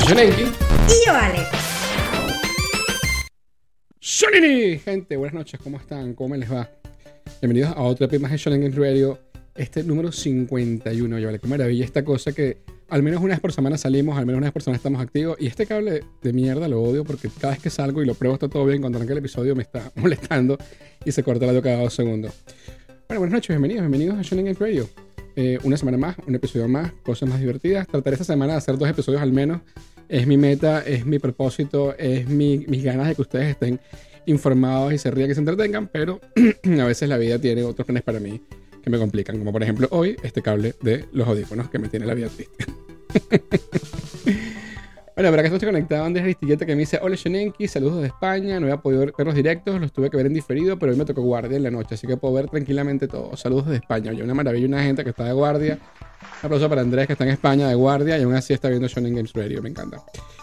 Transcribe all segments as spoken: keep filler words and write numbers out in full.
Shonenki. Y yo, Ale. Shonini, gente, buenas noches, ¿cómo están? ¿Cómo les va? Bienvenidos a otro episodio más de Shonen Games Radio, este número cincuenta y uno. Yo, vale, qué maravilla esta cosa que al menos una vez por semana salimos, al menos una vez por semana estamos activos. Y este cable de mierda lo odio porque cada vez que salgo y lo pruebo está todo bien, cuando arranca el episodio me está molestando y se corta el audio cada dos segundos. Bueno, buenas noches, bienvenidos, bienvenidos a Shonen Games Radio. Eh, una semana más, un episodio más, cosas más divertidas. Trataré esta semana de hacer dos episodios al menos. Es mi meta, es mi propósito, es mi, mis ganas de que ustedes estén informados y se rían y se entretengan, pero a veces la vida tiene otros planes para mí que me complican, como por ejemplo hoy este cable de los audífonos que me tiene la vida triste. Bueno, para que estoy conectado, Andrés Aristilleta que me dice: hola Shonenki, saludos de España, no había podido ver los directos, los tuve que ver en diferido, pero hoy me tocó guardia en la noche, así que puedo ver tranquilamente todo. Saludos de España. Oye, una maravilla, una gente que está de guardia. Un aplauso para Andrés que está en España de guardia y aún así está viendo Shonen Games Radio, me encanta.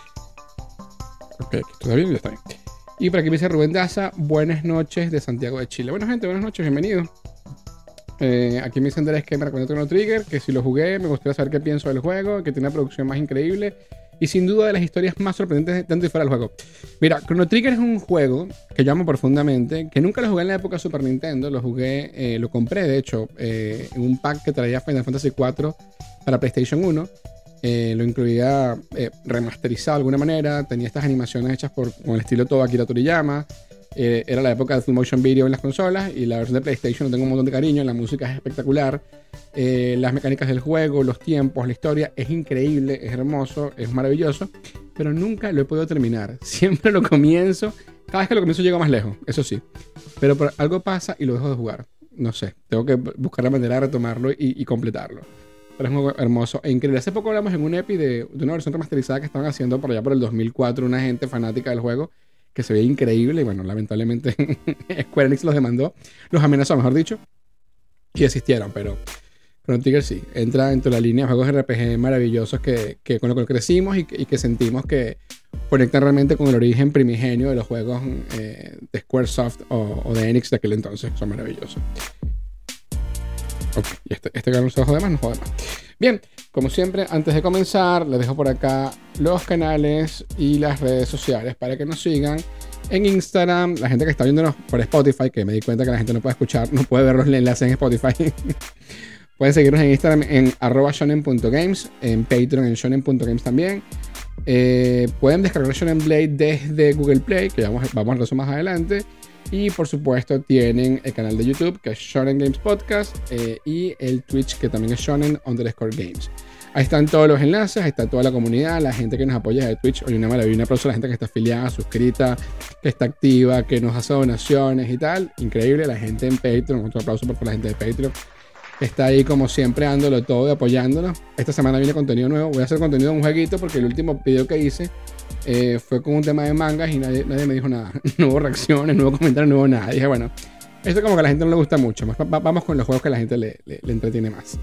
Ok, aquí está bien, ya está bien. Y por aquí me dice Rubén Daza: buenas noches de Santiago de Chile. Bueno, gente, buenas noches, bienvenidos. Eh, aquí me dice Andrés que me recomienda Chrono Trigger, que si lo jugué me gustaría saber qué pienso del juego, que tiene una producción más increíble y sin duda de las historias más sorprendentes dentro y fuera del juego. Mira, Chrono Trigger es un juego que yo amo profundamente, que nunca lo jugué en la época Super Nintendo, lo jugué, eh, lo compré de hecho eh, en un pack que traía Final Fantasy cuatro para PlayStation uno. Eh, lo incluía eh, remasterizado de alguna manera, tenía estas animaciones hechas por, con el estilo todo Akira Toriyama. Eh, era la época de Full Motion Video en las consolas y la versión de PlayStation, lo tengo un montón de cariño, la música es espectacular, eh, las mecánicas del juego, los tiempos, la historia es increíble, es hermoso, es maravilloso, pero nunca lo he podido terminar. Siempre lo comienzo, cada vez que lo comienzo llego más lejos, eso sí, pero por algo pasa y lo dejo de jugar. No sé, tengo que buscar la manera de retomarlo y, y completarlo. Pero es un juego hermoso e increíble. Hace poco hablamos en un epi de, de una versión remasterizada que estaban haciendo por allá por el dos mil cuatro, una gente fanática del juego que se veía increíble y bueno, lamentablemente Square Enix los demandó, los amenazó, mejor dicho, y desistieron, pero Chrono Trigger sí, entra dentro de la línea de juegos R P G maravillosos que, que con lo que crecimos y que, y que sentimos que conectan realmente con el origen primigenio de los juegos eh, de Squaresoft o, o de Enix de aquel entonces, son maravillosos. Ok, y este, este canal no se jode más, no jode más. Bien, como siempre, antes de comenzar, les dejo por acá los canales y las redes sociales para que nos sigan en Instagram. La gente que está viéndonos por Spotify, que me di cuenta que la gente no puede escuchar, no puede ver los enlaces en Spotify. Pueden seguirnos en Instagram en arroba shonen punto games, en Patreon en shonen punto games también. Eh, pueden descargar Shonen Blade desde Google Play, que vamos, vamos a eso más adelante. Y por supuesto tienen el canal de YouTube que es Shonen Games Podcast eh, y el Twitch que también es Shonen underscore Games. Ahí están todos los enlaces, ahí está toda la comunidad, la gente que nos apoya de Twitch. Oye, una maravilla, un aplauso a la gente que está afiliada, suscrita, que está activa, que nos hace donaciones y tal. Increíble, la gente en Patreon, otro aplauso por la gente de Patreon. Está ahí como siempre dándolo todo y apoyándonos. Esta semana viene contenido nuevo, voy a hacer contenido de un jueguito porque el último video que hice Eh, fue con un tema de mangas y nadie, nadie me dijo nada. No hubo reacciones, no hubo comentarios, no hubo nada. Dije, bueno, esto como que a la gente no le gusta mucho. Más, va, vamos con los juegos que a la gente le, le, le entretiene más.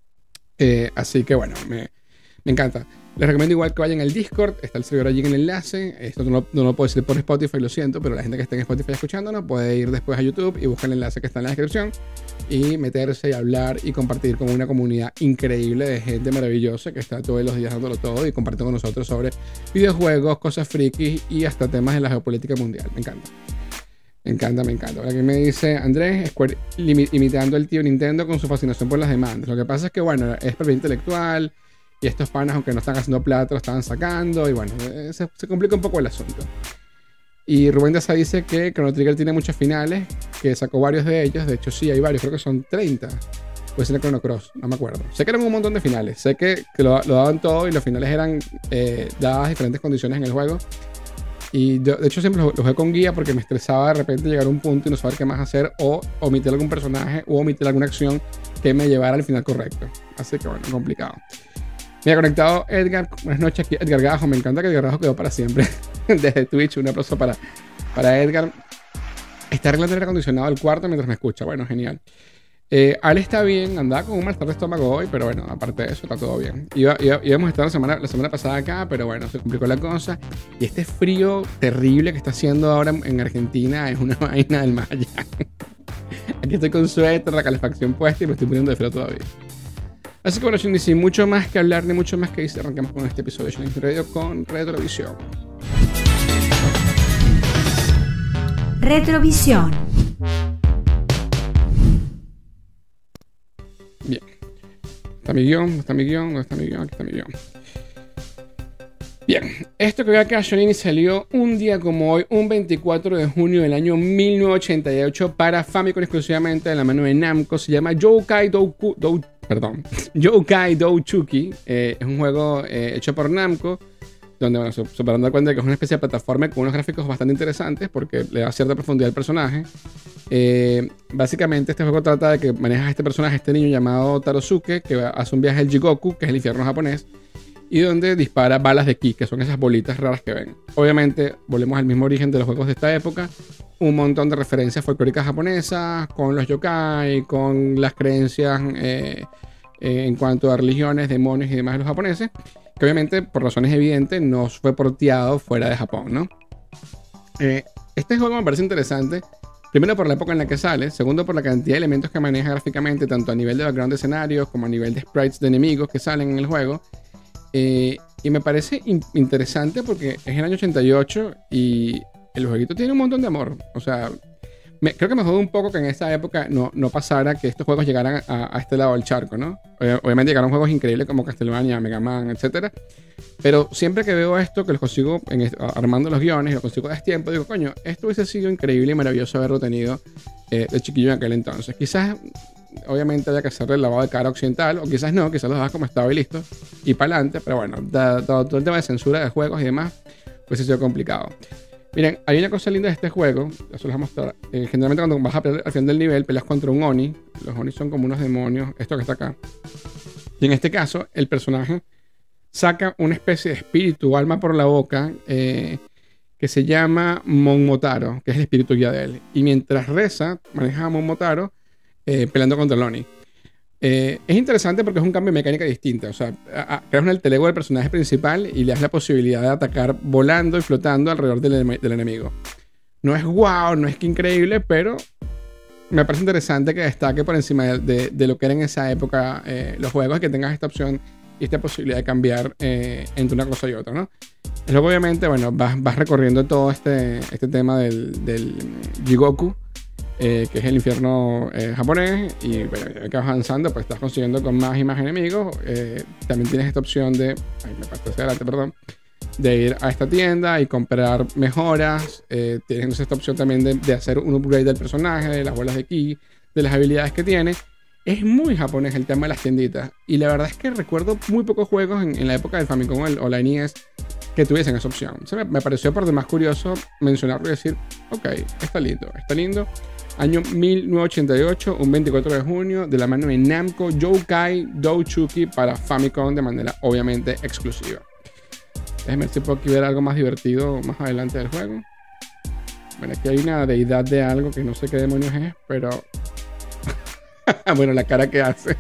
Eh, así que bueno, me, me encanta. Les recomiendo igual que vayan al Discord. Está el servidor allí en el enlace. Esto no, no lo puedo decir por Spotify, lo siento, pero la gente que esté en Spotify escuchándonos puede ir después a YouTube y buscar el enlace que está en la descripción y meterse y hablar y compartir con una comunidad increíble de gente maravillosa que está todos los días dándolo todo y compartiendo con nosotros sobre videojuegos, cosas frikis y hasta temas de la geopolítica mundial. Me encanta. Me encanta, me encanta. Ahora que me dice Andrés, Square imitando al tío Nintendo con su fascinación por las demandas. Lo que pasa es que, bueno, es propiedad intelectual y estos panas, aunque no están haciendo plata, lo estaban sacando y bueno, se, se complica un poco el asunto. Y Rubén Daza dice que Chrono Trigger tiene muchos finales, que sacó varios de ellos. De hecho, sí, hay varios, creo que son treinta. Puede ser el Chrono Cross, no me acuerdo. Sé que eran un montón de finales. Sé que, que lo, lo daban todo y los finales eran eh, dadas diferentes condiciones en el juego. Y yo, de hecho, siempre lo, lo jugué con guía porque me estresaba de repente llegar a un punto y no saber qué más hacer, o omitir algún personaje o omitir alguna acción que me llevara al final correcto. Así que bueno, complicado. Me ha conectado Edgar. Buenas noches aquí, Edgar Gajo. Me encanta que Edgar Gajo quedó para siempre desde Twitch. Un aplauso para, para Edgar. Está arreglando el aire acondicionado del cuarto mientras me escucha. Bueno, genial. Eh, Ale está bien, andaba con un malestar de estómago hoy, pero bueno, aparte de eso, está todo bien. Iba, iba, íbamos a estar la semana, la semana pasada acá, pero bueno, se complicó la cosa. Y este frío terrible que está haciendo ahora en Argentina es una vaina del más allá. Aquí estoy con suéter, la calefacción puesta y me estoy muriendo de frío todavía. Así que bueno, sin mucho más que hablar ni mucho más que decir, arrancamos con este episodio de Shonen Radio con Retrovisión. Retrovisión. Bien. ¿Está mi guión? ¿Dónde está mi guión? ¿Dónde está mi guión? Aquí está mi guión. Bien, esto que veo acá, Shonen, salió un día como hoy, un veinticuatro de junio del año mil novecientos ochenta y ocho para Famicom exclusivamente de la mano de Namco. Se llama Youkai Douku, Dou, perdón, Youkai Douchuki. Eh, es un juego eh, hecho por Namco, donde, bueno, se, se podrán dar cuenta de que es una especie de plataforma con unos gráficos bastante interesantes porque le da cierta profundidad al personaje. Eh, básicamente este juego trata de que manejas a este personaje, este niño llamado Tarosuke, que hace un viaje al Jigoku, que es el infierno japonés, y donde dispara balas de ki, que son esas bolitas raras que ven. Obviamente, volvemos al mismo origen de los juegos de esta época. Un montón de referencias folclóricas japonesas, con los yokai, con las creencias eh, eh, en cuanto a religiones, demonios y demás de los japoneses, que obviamente, por razones evidentes, no fue porteado fuera de Japón, ¿no? Eh, este juego me parece interesante. Primero por la época en la que sale, segundo por la cantidad de elementos que maneja gráficamente, tanto a nivel de background de escenarios como a nivel de sprites de enemigos que salen en el juego. Eh, y me parece in- interesante porque es el año ochenta y ocho y el jueguito tiene un montón de amor. O sea, me, creo que me jode un poco que en esa época no, no pasara que estos juegos llegaran a, a este lado del charco, ¿no? Obviamente llegaron juegos increíbles como Castlevania, Mega Man, etcétera. Pero siempre que veo esto, que los consigo en est- armando los guiones y los consigo a tiempo, digo, coño, esto hubiese sido increíble y maravilloso haberlo tenido eh, de chiquillo en aquel entonces. Quizás, obviamente, haya que hacerle el lavado de cara occidental, o quizás no, quizás lo dejas como estaba y listo, y para adelante. Pero bueno, da, todo, todo el tema de censura de juegos y demás, pues ha sido complicado. Miren, hay una cosa linda de este juego, eso les voy a mostrar. Eh, generalmente cuando vas a pelear al final del nivel, peleas contra un Oni. Los Oni son como unos demonios, esto que está acá. Y en este caso, el personaje saca una especie de espíritu, alma por la boca, eh, que se llama Momotaro, que es el espíritu guía de él. Y mientras reza, maneja a Momotaro eh, peleando contra el Oni. Eh, es interesante porque es un cambio de mecánica distinta. O sea, a, a, creas un alter ego del personaje principal y le das la posibilidad de atacar volando y flotando alrededor del, del enemigo. No es wow, no es que increíble, pero me parece interesante que destaque por encima de, de, de lo que era en esa época eh, los juegos, que tengas esta opción y esta posibilidad de cambiar eh, entre una cosa y otra, ¿no? Y luego, obviamente, bueno, vas, vas recorriendo todo este, este tema del, del Jigoku, eh, que es el infierno eh, japonés, y bueno, ya que vas avanzando, pues estás consiguiendo con más y más enemigos. Eh, también tienes esta opción de, ay, me pasé hacia adelante, perdón, de ir a esta tienda y comprar mejoras. Eh, tienes esta opción también de, de hacer un upgrade del personaje, de las bolas de ki, de las habilidades que tiene. Es muy japonés el tema de las tienditas. Y la verdad es que recuerdo muy pocos juegos en, en la época del Famicom o, el, o la N E S que tuviesen esa opción. O sea, me, me pareció por demás curioso mencionarlo y decir, ok, está lindo, está lindo. Año mil novecientos ochenta y ocho, un veinticuatro de junio, de la mano de Namco, Youkai Douchuki para Famicom de manera obviamente exclusiva. Déjenme ver si puedo aquí ver algo más divertido más adelante del juego. Bueno, aquí hay una deidad de algo que no sé qué demonios es, pero bueno, la cara que hace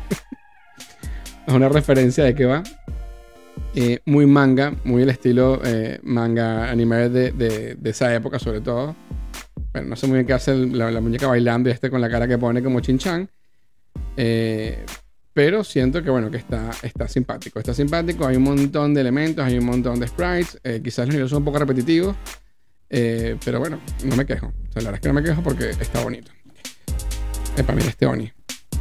es una referencia de qué va. Eh, muy manga, muy el estilo eh, manga anime de, de, de esa época, sobre todo. Bueno, no sé muy bien qué hace el, la, la muñeca bailando y este con la cara que pone como Chin-chan. Eh, pero siento que, bueno, que está, está simpático. Está simpático, hay un montón de elementos, hay un montón de sprites. Eh, quizás los niveles son un poco repetitivos. Eh, pero bueno, no me quejo. O sea, la verdad es que no me quejo porque está bonito. Epa, mira este Oni.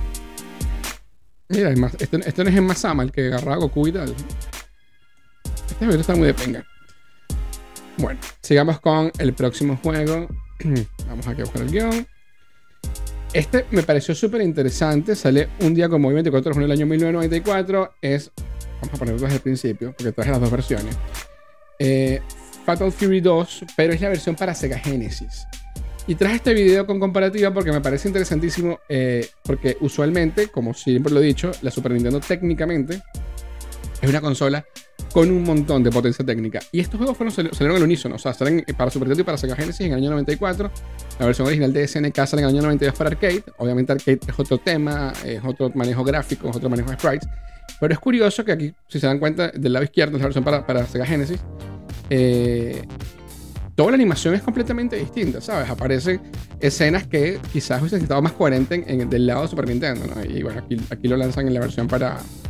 Mira, más, este, este no es el Masama, el que agarraba a Goku y tal. Este video está muy de penga. Bueno, sigamos con el próximo juego. Vamos aquí a buscar el guión. Este me pareció súper interesante. Sale un día como hoy, veinticuatro de junio del año mil novecientos noventa y cuatro. Es, vamos a ponerlo desde el principio, porque traje las dos versiones. Eh, Fatal Fury dos, pero es la versión para Sega Genesis. Y traje este video con comparativa porque me parece interesantísimo. Eh, porque usualmente, como siempre lo he dicho, la Super Nintendo técnicamente es una consola con un montón de potencia técnica. Y estos juegos fueron, salieron al unísono. O sea, salen para Super Nintendo y para Sega Genesis en el año noventa y cuatro. La versión original de S N K sale en el año noventa y dos para arcade. Obviamente arcade es otro tema, es otro manejo gráfico, es otro manejo de sprites. Pero es curioso que aquí, si se dan cuenta, del lado izquierdo es la versión para, para Sega Genesis. Eh, toda la animación es completamente distinta, ¿sabes? Aparecen escenas que quizás hubiesen estado más coherentes en, en, del lado de Super Nintendo, ¿no? Y bueno, aquí, aquí lo lanzan en la versión para,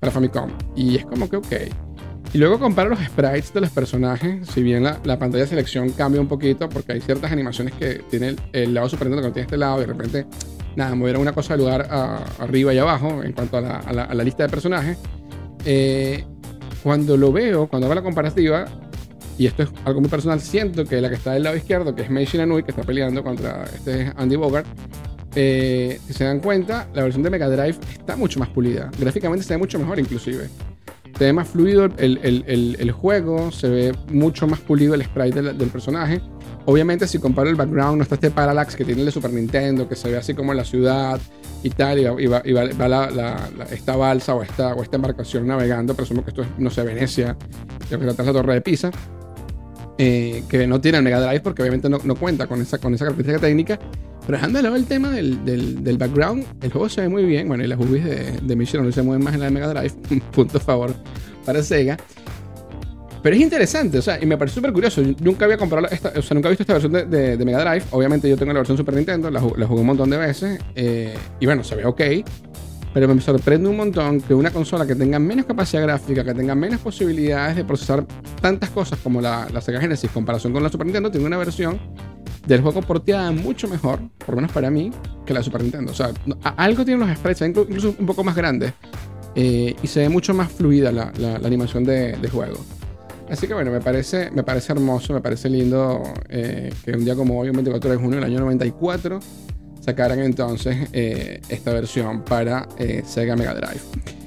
para Famicom. Y es como que ok. Y luego comparo los sprites de los personajes. Si bien la, la pantalla de selección cambia un poquito, porque hay ciertas animaciones que tiene el, el lado Super Nintendo que no tiene este lado, y de repente, nada, movieron una cosa de lugar a, arriba y abajo en cuanto a la, a la, a la lista de personajes. Eh, cuando lo veo, cuando hago la comparativa, y esto es algo muy personal, siento que la que está del lado izquierdo, que es Mei Shinanui, que está peleando contra este Andy Bogart, eh, si se dan cuenta, la versión de Mega Drive está mucho más pulida. Gráficamente se ve mucho mejor, inclusive. Se ve más fluido el, el, el, el juego, se ve mucho más pulido el sprite del, del personaje. Obviamente, si comparo el background, no está este parallax que tiene el de Super Nintendo, que se ve así como la ciudad y tal, y va, y va, y va, va la, la, la, esta balsa o esta, o esta embarcación navegando. Presumo que esto es, no sé, Venecia, que trata la Torre de Pisa, eh, que no tiene el Mega Drive porque obviamente no, no cuenta con esa, con esa característica técnica. Pero dejando de lado el tema del, del, del background, el juego se ve muy bien. Bueno, y las U V Is de, de Mission no se mueven más en la de Mega Drive. Punto a favor para Sega. Pero es interesante, o sea, y me parece súper curioso. Yo nunca había comprado esta, o sea, nunca he visto esta versión de, de, de Mega Drive. Obviamente yo tengo la versión Super Nintendo, la, la jugué un montón de veces. Eh, y bueno, se ve ok. Pero me sorprende un montón que una consola que tenga menos capacidad gráfica, que tenga menos posibilidades de procesar tantas cosas como la, la Sega Genesis en comparación con la Super Nintendo, tenga una versión del juego porteada mucho mejor, por lo menos para mí, que la Super Nintendo. O sea, algo tienen los sprites, incluso un poco más grandes, eh, y se ve mucho más fluida la, la, la animación de, de juego. Así que bueno, me parece, me parece hermoso, me parece lindo eh, que un día como hoy, un veinticuatro de junio del año noventa y cuatro, sacaran entonces eh, esta versión para eh, Sega Mega Drive.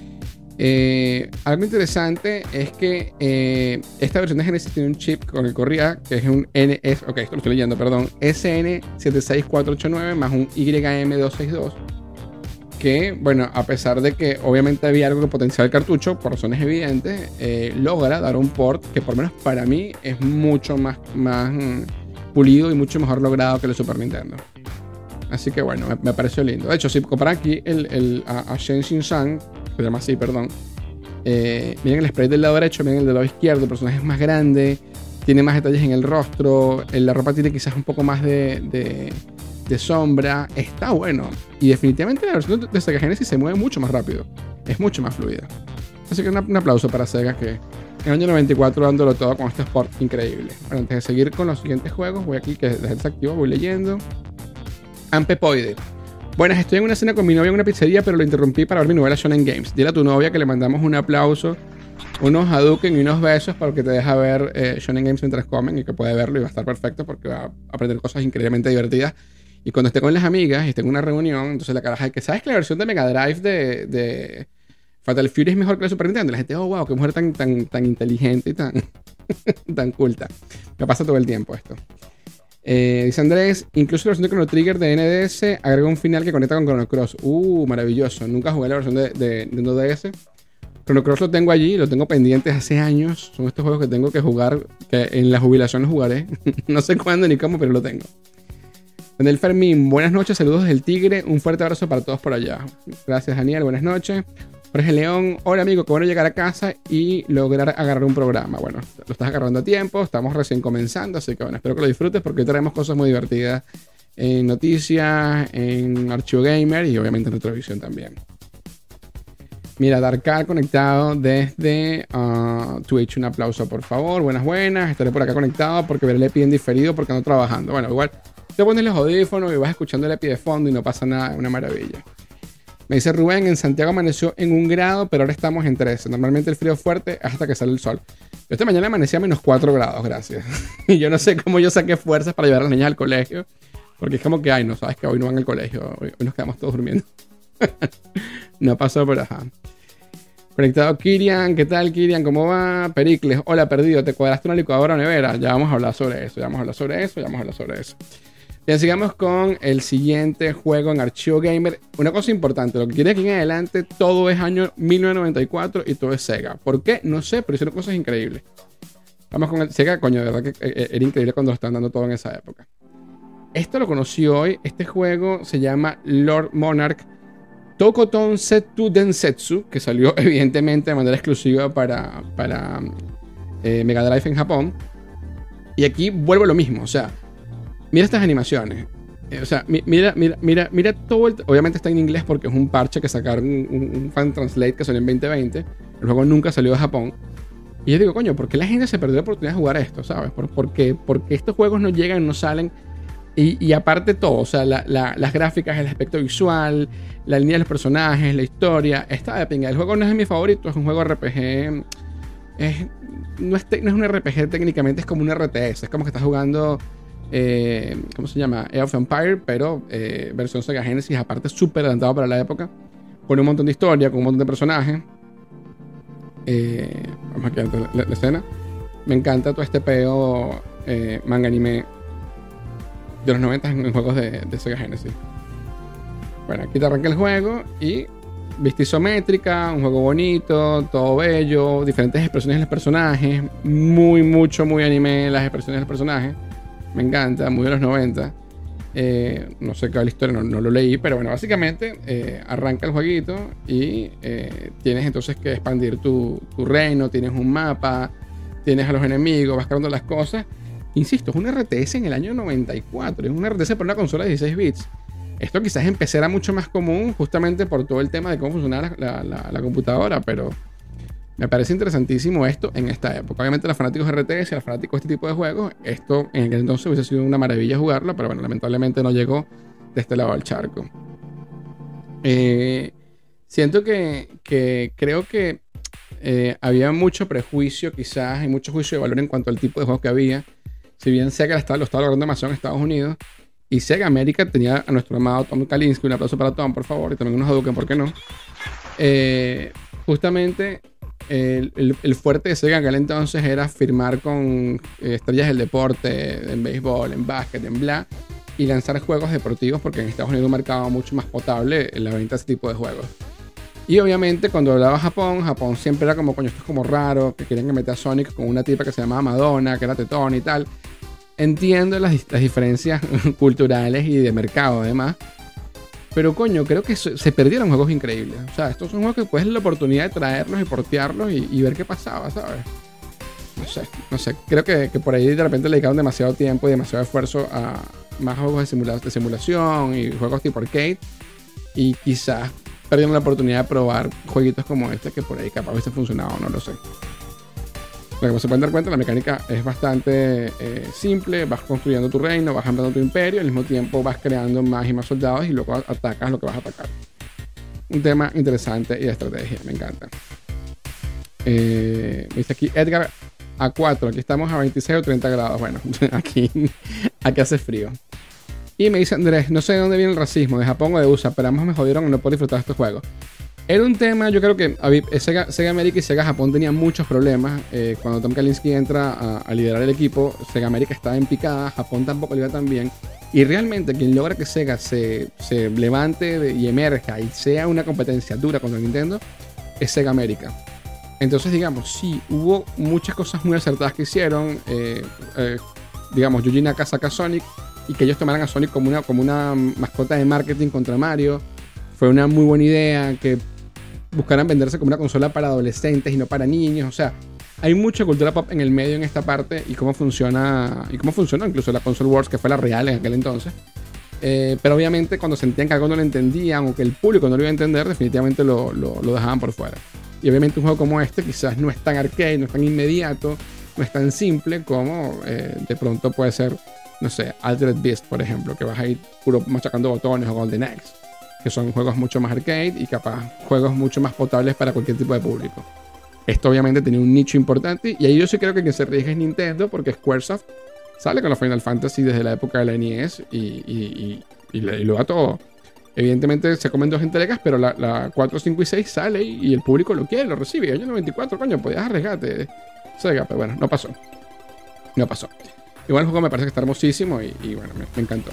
Eh, algo interesante es que eh, esta versión de Genesis tiene un chip con el que corría, que es un N S, ok, esto lo estoy leyendo, perdón, S N siete seis cuatro ocho nueve más un Y M dos seis dos, que, bueno, a pesar de que obviamente había algo que potenciaba el cartucho, por razones evidentes, eh, logra dar un port que por lo menos para mí es mucho más, más mm, pulido y mucho mejor logrado que el Super Nintendo. Así que bueno, me, me pareció lindo. De hecho, si comparan aquí el, el, a, a Shen Xin-San, se llama así, perdón. Eh, miren el sprite del lado derecho, miren el del lado izquierdo. El personaje es más grande, tiene más detalles en el rostro. La ropa tiene quizás un poco más de, de, de sombra. Está bueno. Y definitivamente la versión de Sega Genesis se mueve mucho más rápido. Es mucho más fluida. Así que un, un aplauso para Sega, que en el año noventa y cuatro dándolo todo con este sport increíble. Bueno, antes de seguir con los siguientes juegos, voy aquí que desde el activo voy leyendo. Ampepoide. Buenas, estoy en una cena con mi novia en una pizzería, pero lo interrumpí para ver mi novela Shonen Games. Dile a tu novia que le mandamos un aplauso, unos Hadouken y unos besos para que te deja ver eh, Shonen Games mientras comen, y que puede verlo y va a estar perfecto porque va a aprender cosas increíblemente divertidas. Y cuando esté con las amigas y esté en una reunión, entonces la caraja es que, ¿sabes que la versión de Mega Drive de, de Fatal Fury es mejor que la Super Nintendo? La gente, oh wow, qué mujer tan, tan, tan inteligente y tan, tan culta. Me pasa todo el tiempo esto. Eh, dice Andrés, incluso la versión de Chrono Trigger de N D S agrega un final que conecta con Chrono Cross. Uh, maravilloso. Nunca jugué la versión de, de, de N D S. Chrono Cross lo tengo allí, lo tengo pendiente hace años. Son estos juegos que tengo que jugar, que en la jubilación los jugaré. No sé cuándo ni cómo, pero lo tengo. Daniel Fermín, buenas noches, saludos del Tigre. Un fuerte abrazo para todos por allá. Gracias, Daniel, buenas noches. Jorge León, hola amigo, qué bueno llegar a casa y lograr agarrar un programa. Bueno, lo estás agarrando a tiempo, estamos recién comenzando, así que bueno, espero que lo disfrutes porque hoy traemos cosas muy divertidas en noticias, en Archivo Gamer y obviamente en Retrovisión también. Mira, Darkar conectado desde uh, Twitch, un aplauso por favor, buenas buenas, estaré por acá conectado porque veré el E P I en diferido porque ando trabajando. Bueno, igual te pones los audífonos y vas escuchando el E P I de fondo y no pasa nada, es una maravilla. Me dice Rubén, en Santiago amaneció en un grado, pero ahora estamos en trece. Normalmente el frío es fuerte hasta que sale el sol. Yo esta mañana amanecí a menos cuatro grados, gracias. Y yo no sé cómo yo saqué fuerzas para llevar a las niñas al colegio. Porque es como que, ay, no, sabes que hoy no van al colegio. Hoy, hoy nos quedamos todos durmiendo. No pasó por ajá. Conectado Kirian, ¿qué tal Kirian? ¿Cómo va? Pericles, hola perdido, ¿te cuadraste una licuadora o nevera? Ya vamos a hablar sobre eso, ya vamos a hablar sobre eso, ya vamos a hablar sobre eso. Bien, sigamos con el siguiente juego en Archivo Gamer. Una cosa importante, lo que quiere aquí en adelante, todo es año mil novecientos noventa y cuatro y todo es Sega. ¿Por qué? No sé, pero hicieron cosas increíbles. Vamos con el Sega, coño, de verdad que era increíble cuando lo estaban dando todo en esa época. Esto lo conocí hoy, este juego se llama Lord Monarch Tokoton Setsu Densetsu, que salió evidentemente de manera exclusiva para, para eh, Mega Drive en Japón. Y aquí vuelvo a lo mismo, o sea, mira estas animaciones. Eh, o sea, mi- mira, mira, mira, mira todo el... Obviamente está en inglés porque es un parche que sacaron un, un- un fan translate que salió en veinte veinte. El juego nunca salió de Japón. Y yo digo, coño, ¿por qué la gente se perdió la oportunidad de jugar esto? ¿Sabes? ¿Por, por qué? Porque estos juegos no llegan, no salen. Y, y aparte todo, o sea, la- la- las gráficas, el aspecto visual, la línea de los personajes, la historia, está de pinga. El juego no es mi favorito, es un juego R P G. Es, no, es te- no es un R P G técnicamente, es como un R T S. Es como que estás jugando, eh, ¿cómo se llama? Age of Empire, pero eh, versión Sega Genesis, aparte súper adelantado para la época, con un montón de historia, con un montón de personajes. Eh, vamos aquí a ver la, la escena. Me encanta todo este peo eh, manga anime de los noventa en, en juegos de, de Sega Genesis. Bueno, aquí te arranca el juego y vista isométrica, un juego bonito, todo bello, diferentes expresiones de los personajes, muy, mucho, muy anime las expresiones de los personajes. Me encanta, muy de los noventa. Eh, no sé qué va la historia, no, no lo leí, pero bueno, básicamente eh, arranca el jueguito y eh, tienes entonces que expandir tu, tu reino, tienes un mapa, tienes a los enemigos, vas cargando las cosas. Insisto, es un R T S en el año noventa y cuatro, es un R T S para una consola de dieciséis bits. Esto quizás en P C era mucho más común justamente por todo el tema de cómo funcionaba la, la, la, la computadora, pero me parece interesantísimo esto en esta época. Obviamente los fanáticos de R T S, los fanáticos de este tipo de juegos, esto en aquel entonces hubiese sido una maravilla jugarlo, pero bueno, lamentablemente no llegó de este lado del charco. Eh, siento que, que creo que eh, había mucho prejuicio quizás y mucho juicio de valor en cuanto al tipo de juegos que había. Si bien Sega lo estaba, lo estaba logrando demasiado en Estados Unidos, y Sega América tenía a nuestro amado Tom Kalinske, un aplauso para Tom, por favor, y también unos Hadouken, ¿por qué no? Eh, justamente el, el, el fuerte de Sega en aquel entonces era firmar con eh, estrellas del deporte, en béisbol, en básquet, en bla, y lanzar juegos deportivos, porque en Estados Unidos un mercado mucho más potable en la venta de ese tipo de juegos. Y obviamente cuando hablaba Japón, Japón siempre era como, coño, esto es como raro, que querían meter a Sonic con una tipa que se llamaba Madonna, que era tetón y tal. Entiendo las, las diferencias culturales y de mercado además. Pero coño, creo que se, se perdieron juegos increíbles. O sea, estos son juegos que puedes la oportunidad de traerlos y portearlos y, y ver qué pasaba, ¿sabes? No sé, no sé. Creo que, que por ahí de repente le dedicaron demasiado tiempo y demasiado esfuerzo a más juegos de, simula de simulación y juegos tipo arcade. Y quizás perdieron la oportunidad de probar jueguitos como este que por ahí capaz hubiese funcionado, no lo sé. Pero como se pueden dar cuenta, la mecánica es bastante eh, simple. Vas construyendo tu reino, vas ampliando tu imperio, al mismo tiempo vas creando más y más soldados y luego atacas lo que vas a atacar. Un tema interesante y de estrategia, me encanta. Eh, dice aquí Edgar a cuatro, aquí estamos a veintiséis o treinta grados. Bueno, aquí, aquí hace frío. Y me dice Andrés, no sé de dónde viene el racismo, de Japón o de U S A, pero ambos me jodieron en no poder disfrutar de estos juegos. Era un tema, yo creo que Sega, Sega América y Sega Japón tenían muchos problemas. Eh, cuando Tom Kalinske entra a, a liderar el equipo, Sega América estaba en picada, Japón tampoco le iba tan bien. Y realmente quien logra que Sega se, se levante de, y emerja y sea una competencia dura contra Nintendo es Sega América. Entonces, digamos, sí, hubo muchas cosas muy acertadas que hicieron. Eh, eh, digamos, Yuji Naka saca a Sonic y que ellos tomaran a Sonic como una, como una mascota de marketing contra Mario. Fue una muy buena idea que buscaran venderse como una consola para adolescentes y no para niños. O sea, hay mucha cultura pop en el medio en esta parte y cómo funciona, y cómo funcionó incluso la Console Wars, que fue la real en aquel entonces. Eh, pero obviamente cuando sentían que algo no lo entendían o que el público no lo iba a entender, definitivamente lo, lo, lo dejaban por fuera. Y obviamente un juego como este quizás no es tan arcade, no es tan inmediato, no es tan simple como eh, de pronto puede ser, no sé, Altered Beast, por ejemplo, que vas a ir puro machacando botones, o Golden Axe, que son juegos mucho más arcade y capaz juegos mucho más potables para cualquier tipo de público. Esto obviamente tenía un nicho importante y ahí yo sí creo que quien se arriesga es Nintendo, porque Squaresoft sale con los Final Fantasy desde la época de la N E S y, y, y, y, y lo da todo. Evidentemente se comen dos entregas, pero la, la cuatro, cinco y seis sale y, y el público lo quiere, lo recibe. Año noventa y cuatro, coño, podías arriesgarte. Sega, pero bueno, no pasó. No pasó. Igual el juego me parece que está hermosísimo y, y bueno, me, me encantó.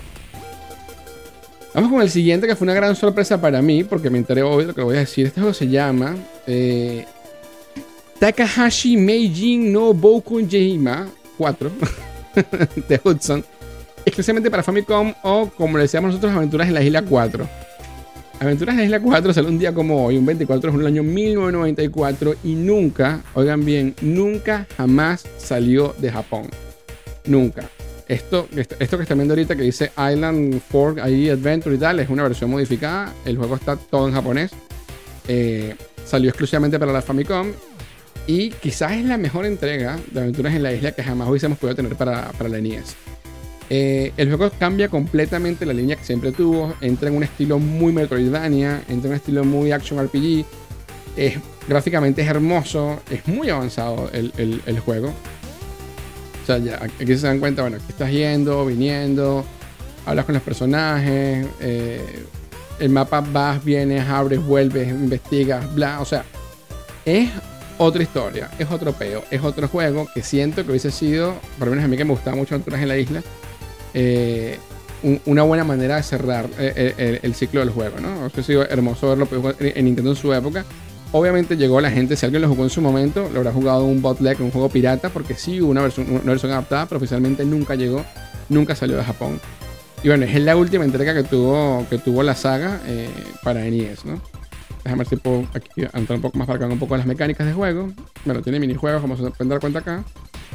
Vamos con el siguiente, que fue una gran sorpresa para mí, porque me enteré hoy de lo que voy a decir. Este juego se llama eh, Takahashi Meijin no Boukun Jima cuatro de Hudson, exclusivamente para Famicom, o como le decíamos nosotros, Aventuras en la Isla cuatro. Aventuras en la Isla cuatro salió un día como hoy, un veinticuatro de junio del año mil novecientos noventa y cuatro, y nunca, oigan bien, nunca jamás salió de Japón. Nunca. esto, esto, esto que están viendo ahorita que dice Island Fork ahí Adventure y tal, es una versión modificada. El juego está todo en japonés. Eh, salió exclusivamente para la Famicom. Y quizás es la mejor entrega de Aventuras en la Isla que jamás hubiésemos podido tener para, para la N E S. Eh, el juego cambia completamente la línea que siempre tuvo. Entra en un estilo muy Metroidvania. Entra en un estilo muy Action R P G. Es, gráficamente es hermoso. Es muy avanzado el, el, el juego. O sea, ya, aquí se dan cuenta, bueno, aquí estás yendo, viniendo. Hablas con los personajes. Eh, el mapa vas, vienes, abres, vuelves, investigas, bla. O sea, es otra historia, es otro peo, es otro juego que siento que hubiese sido, por lo menos a mí que me gustaba mucho Aventuras en la Isla, eh, un, una buena manera de cerrar eh, el, el ciclo del juego, ¿no? Hubiese sido hermoso verlo en Nintendo en su época. Obviamente llegó la gente, si alguien lo jugó en su momento, lo habrá jugado en un bootleg, en un juego pirata, porque sí hubo una versión, una versión adaptada, pero oficialmente nunca llegó, nunca salió de Japón. Y bueno, es la última entrega que tuvo, que tuvo la saga eh, para N E S, ¿no? Déjame ver si puedo aquí entrar un poco más para acá un poco las mecánicas de juego. Bueno, tiene minijuegos, como se pueden dar cuenta acá.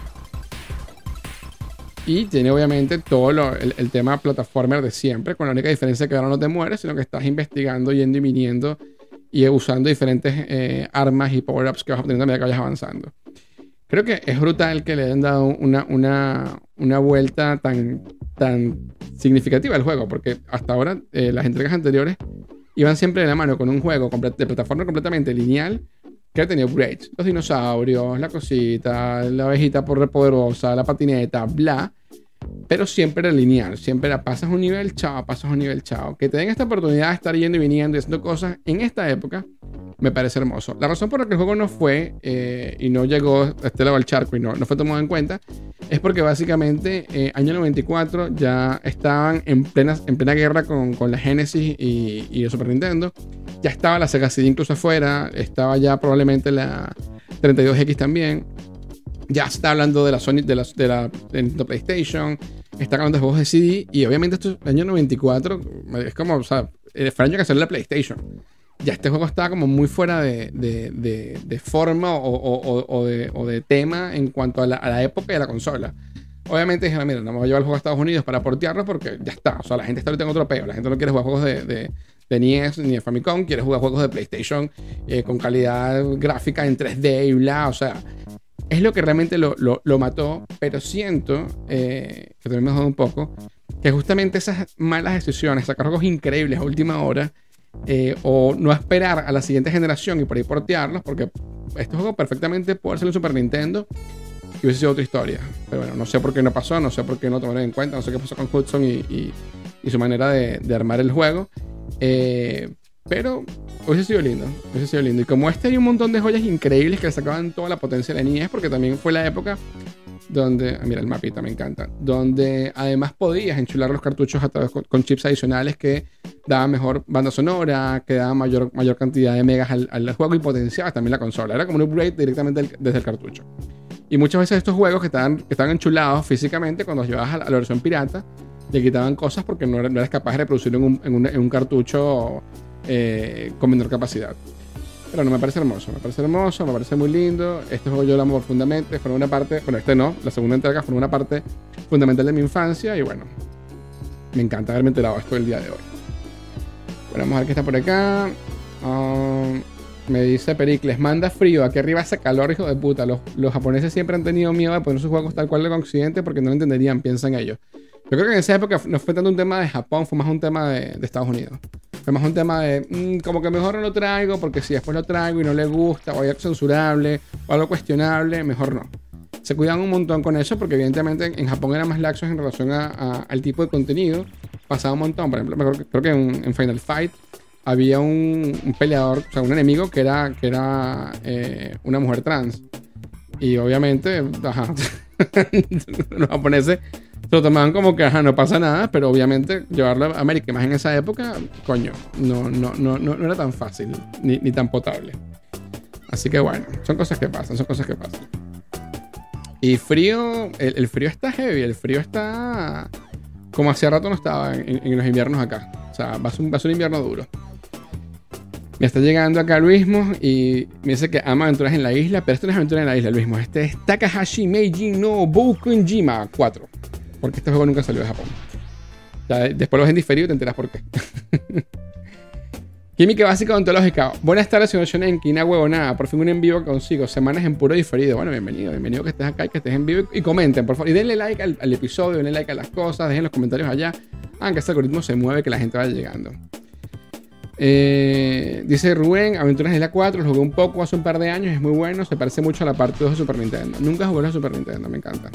Y tiene obviamente todo lo, el, el tema plataformer de siempre, con la única diferencia que ahora no te mueres, sino que estás investigando, yendo y viniendo y usando diferentes eh, armas y power-ups que vas obteniendo a medida que vayas avanzando. Creo que es brutal que le hayan dado una, una, una vuelta tan, tan significativa al juego, porque hasta ahora eh, las entregas anteriores iban siempre de la mano con un juego de plataforma completamente lineal que tenía upgrades. Los dinosaurios, la cosita, la abejita poderosa, la patineta, bla. Pero siempre era lineal. Siempre era pasas un nivel, chao, pasas un nivel, chao. Que te den esta oportunidad de estar yendo y viniendo y haciendo cosas en esta época me parece hermoso. La razón por la que el juego no fue eh, y no llegó a este lado del charco y no, no fue tomado en cuenta es porque básicamente eh, año noventa y cuatro ya estaban en plena, en plena guerra con, con la Genesis y, y el Super Nintendo. Ya estaba la Sega C D incluso afuera. Estaba ya probablemente la treinta y dos X también. Ya está hablando de la Sony, de la, de la de la PlayStation. Está hablando de juegos de C D. Y obviamente esto es año noventa y cuatro. Es como, o sea, fue el año que salió la PlayStation. Ya este juego estaba como muy fuera de, de, de, de forma o, o, o, de, o de tema en cuanto a la, a la época y a la consola. Obviamente dijeron, mira, no vamos a llevar el juego a Estados Unidos para portearlo porque ya está. O sea, la gente está ahorita en otro peo. La gente no quiere jugar juegos de, de, de N E S ni de Famicom. Quiere jugar juegos de PlayStation eh, con calidad gráfica en tres D y bla. O sea, es lo que realmente lo, lo, lo mató. Pero siento, eh, que también me jode un poco, que justamente esas malas decisiones, sacar juegos increíbles a última hora, Eh, o no esperar a la siguiente generación y por ahí portearlos, porque este juego perfectamente puede ser en Super Nintendo y hubiese sido otra historia. Pero bueno, no sé por qué no pasó, no sé por qué no tomaron en cuenta, no sé qué pasó con Hudson y, y, y su manera de, de armar el juego. Eh, pero hubiese sido lindo, hubiese sido lindo. Y como este hay un montón de joyas increíbles que le sacaban toda la potencia de la N E S, porque también fue la época donde, mira el mapita, me encanta, donde además podías enchular los cartuchos a través con, con chips adicionales que daban mejor banda sonora, que daban mayor, mayor cantidad de megas al, al juego y potenciabas también la consola. Era como un upgrade directamente del, desde el cartucho. Y muchas veces estos juegos que estaban, que estaban enchulados físicamente, cuando los llevabas a la, a la versión pirata, le quitaban cosas porque no, no eras capaz de reproducirlo en un, en un, en un cartucho eh, con menor capacidad. Pero no, me parece hermoso, me parece hermoso, me parece muy lindo. Este juego yo lo amo profundamente. Fue una parte, bueno, este no, la segunda entrega fue una parte fundamental de mi infancia. Y bueno, me encanta haberme enterado de esto el día de hoy. Bueno, vamos a ver qué está por acá. Um, me dice Pericles, manda frío, aquí arriba hace calor, hijo de puta. Los, los japoneses siempre han tenido miedo de poner sus juegos tal cual en Occidente porque no lo entenderían, piensan ellos. Yo creo que en esa época no fue tanto un tema de Japón, fue más un tema de, de Estados Unidos. Fue más un tema de, mmm, como que mejor no lo traigo, porque si después lo traigo y no le gusta, o hay algo censurable, o algo cuestionable, mejor no. Se cuidaban un montón con eso, porque evidentemente en Japón eran más laxos en relación a, a, al tipo de contenido. Pasaba un montón, por ejemplo, mejor, creo que en, en Final Fight había un, un peleador, o sea, un enemigo que era, que era eh, una mujer trans. Y obviamente, ajá, los japoneses se lo tomaban como que, ajá, no pasa nada, pero obviamente llevarlo a América, más en esa época, coño, no, no, no, no, no era tan fácil, ni, ni tan potable. Así que bueno, son cosas que pasan, son cosas que pasan. Y frío, el, el frío está heavy, el frío está como hacía rato no estaba en, en los inviernos acá. O sea, va a ser un, va a ser un invierno duro. Me está llegando acá Luismo y me dice que ama aventuras en la isla, pero esto no es aventura en la isla, Luismo. Este es Takahashi Meiji no Boukunjima cuatro. Porque este juego nunca salió de Japón. O sea, después lo ves en diferido y te enteras por qué. Química básica odontológica. Buenas tardes, señor Shonenki. Una huevonada. Por fin un en vivo que consigo. Semanas en puro diferido. Bueno, bienvenido. Bienvenido que estés acá y que estés en vivo. Y comenten, por favor. Y denle like al, al episodio, denle like a las cosas. Dejen los comentarios allá. Hagan que este algoritmo se mueve, que la gente vaya llegando. Eh, dice Rubén, Aventuras de la cuatro. Lo jugué un poco hace un par de años. Es muy bueno. Se parece mucho a la parte dos de Super Nintendo. Nunca jugué a Super Nintendo. Me encanta.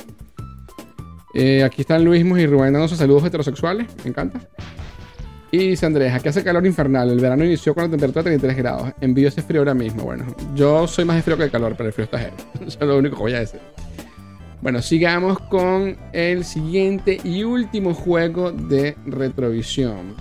Eh, aquí están Luismos y Rubén dando sus saludos heterosexuales. Me encanta. Y dice Andrés, aquí hace calor infernal. El verano inició con la temperatura de treinta y tres grados. Envío ese frío ahora mismo. Bueno, yo soy más de frío que de calor, pero el frío está heavy. Eso es lo único que voy a decir. Bueno, sigamos con el siguiente y último juego de Retrovisión.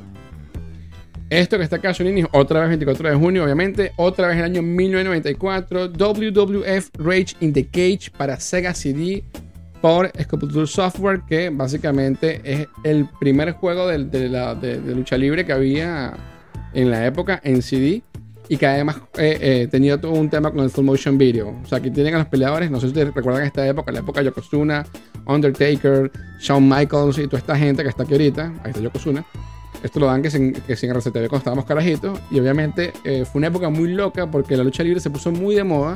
Esto que está acá, Shonini, otra vez veinticuatro de junio, obviamente. Otra vez el año mil novecientos noventa y cuatro. W W F Rage in the Cage para Sega C D. Por Sculpture Software, que básicamente es el primer juego de, de, la, de, de lucha libre que había en la época en C D y que además eh, eh, tenía todo un tema con el full motion video. O sea, aquí tienen a los peleadores, no sé si ustedes recuerdan esta época, la época de Yokozuna, Undertaker, Shawn Michaels y toda esta gente que está aquí ahorita. Ahí está Yokozuna. Esto lo dan que sin, que sin R C T V cuando estábamos carajitos. Y obviamente eh, fue una época muy loca porque la lucha libre se puso muy de moda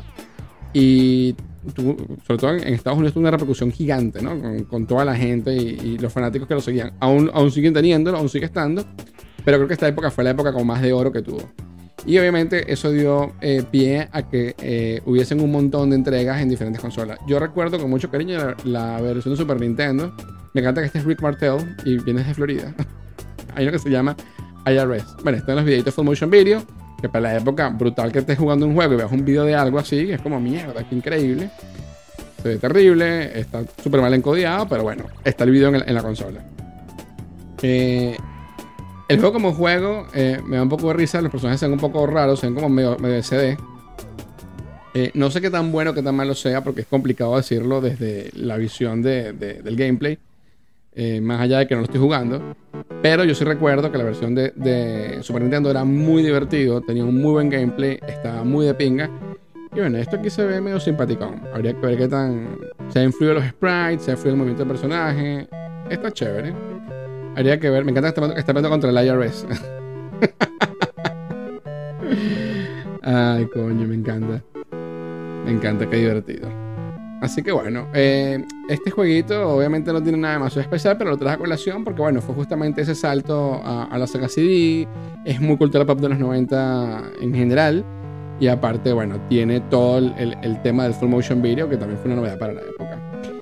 y tuvo, sobre todo en Estados Unidos, tuvo una repercusión gigante, ¿no? Con, con toda la gente y, y los fanáticos que lo seguían. Aún, aún siguen teniéndolo, aún sigue estando, pero creo que esta época fue la época con más de oro que tuvo. Y obviamente eso dio eh, pie a que eh, hubiesen un montón de entregas en diferentes consolas. Yo recuerdo con mucho cariño la, la versión de Super Nintendo. Me encanta que este es Rick Martel y viene desde Florida. Hay uno que se llama I R S. Bueno, están los videitos Full Motion Video, que para la época brutal que estés jugando un juego y veas un video de algo así, es como mierda, qué increíble. Se ve terrible, está súper mal encodiado, pero bueno, está el video en, el, en la consola. Eh, el juego como juego eh, me da un poco de risa, los personajes se ven un poco raros, se ven como medio, medio S D. Eh, no sé qué tan bueno o qué tan malo sea, porque es complicado decirlo desde la visión de, de, del gameplay. Eh, más allá de que no lo estoy jugando, pero yo sí recuerdo que la versión de, de Super Nintendo era muy divertido, tenía un muy buen gameplay, estaba muy de pinga. Y bueno, esto aquí se ve medio simpaticón. Habría que ver qué tan se ha influido los sprites, se ha influido el movimiento del personaje. Está chévere. Habría que ver. Me encanta que está, está peleando contra el I R S. Ay, coño, me encanta. Me encanta, qué divertido. Así que bueno, eh, este jueguito obviamente no tiene nada demasiado especial, pero lo traje a colación porque bueno, fue justamente ese salto a, a la Sega C D. Es muy cultura pop de los noventa en general. Y aparte, bueno, tiene todo el, el, el tema del full motion video, que también fue una novedad para la época.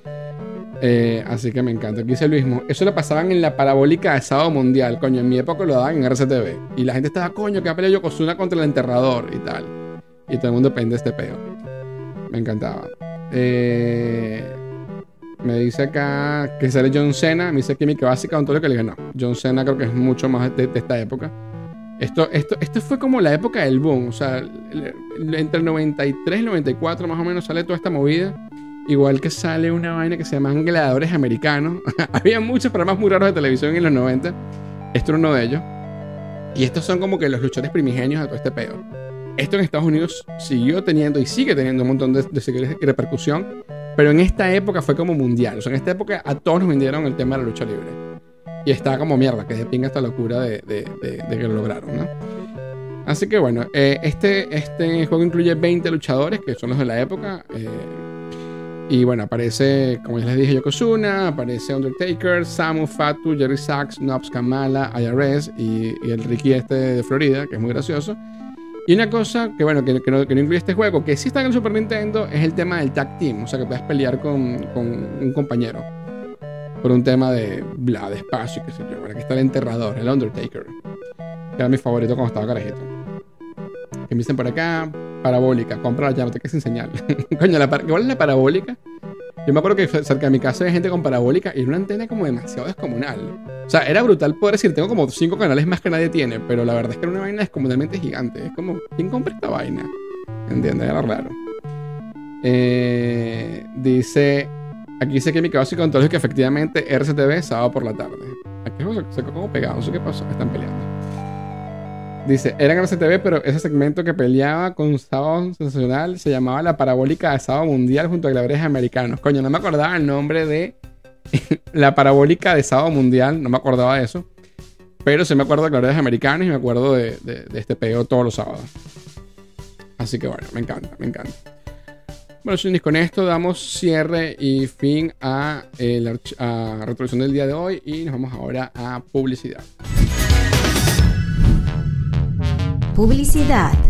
Eh, así que me encanta. Aquí dice Luismo, eso lo pasaban en la parabólica de Sábado Mundial. Coño, en mi época lo daban en R C T V. Y la gente estaba, coño, que ha peleado Yokozuna contra el enterrador y tal. Y todo el mundo pende este peo. Me encantaba. Eh, me dice acá que sale John Cena. Me dice Química Básica Antonio, que le dije no. John Cena creo que es mucho más de, de esta época. Esto, esto, esto fue como la época del boom. O sea, entre el noventa y tres y el noventa y cuatro más o menos sale toda esta movida. Igual que sale una vaina que se llaman Gladiadores Americanos. Había muchos programas muy raros de televisión en los noventa. Esto era uno de ellos. Y estos son como que los luchadores primigenios de todo este peo. Esto en Estados Unidos siguió teniendo y sigue teniendo un montón de, de seguidores y repercusión. Pero en esta época fue como mundial. O sea, en esta época a todos nos vendieron el tema de la lucha libre. Y estaba como mierda, que de pinga esta locura de, de, de, de que lo lograron, ¿no? Así que bueno, eh, este, este juego incluye veinte luchadores, que son los de la época. Eh, y bueno, aparece, como ya les dije, Yokozuna, aparece Undertaker, Samu, Fatu, Jerry Sachs, Nobs, Kamala, I R S y, y el Ricky este de Florida, que es muy gracioso. Y una cosa que bueno, que, que, no, que no incluye este juego, que sí está en el Super Nintendo, es el tema del tag team. O sea, que puedes pelear con, con un compañero por un tema de bla, de espacio, qué sé yo. Bueno, aquí está el enterrador, el Undertaker, que era mi favorito cuando estaba carajito. Que me dicen por acá, parabólica, compra ya, no te quedes sin señal. Coño, la par- ¿cuál es la parabólica? Yo me acuerdo que cerca de mi casa había gente con parabólica y era una antena como demasiado descomunal. O sea, era brutal poder decir, tengo como cinco canales más que nadie tiene, pero la verdad es que era una vaina descomunalmente gigante. Es como, ¿quién compra esta vaina? ¿Entiendes? Era raro. Eh, dice... Aquí dice que mi caso y control es que efectivamente R C T V sábado por la tarde. Aquí se, se como pegado, no sé qué pasó, están peleando. Dice, era en R C T V, pero ese segmento que peleaba con Sábado Sensacional se llamaba La Parabólica de Sábado Mundial junto a gladiadores americanos. Coño, no me acordaba el nombre de la parabólica de Sábado Mundial, no me acordaba de eso. Pero sí me acuerdo de Glorias Americanas y me acuerdo de, de, de este peo todos los sábados. Así que bueno, me encanta, me encanta. Bueno, señores, con esto damos cierre y fin a la retroversión del día de hoy. Y nos vamos ahora a publicidad. Publicidad.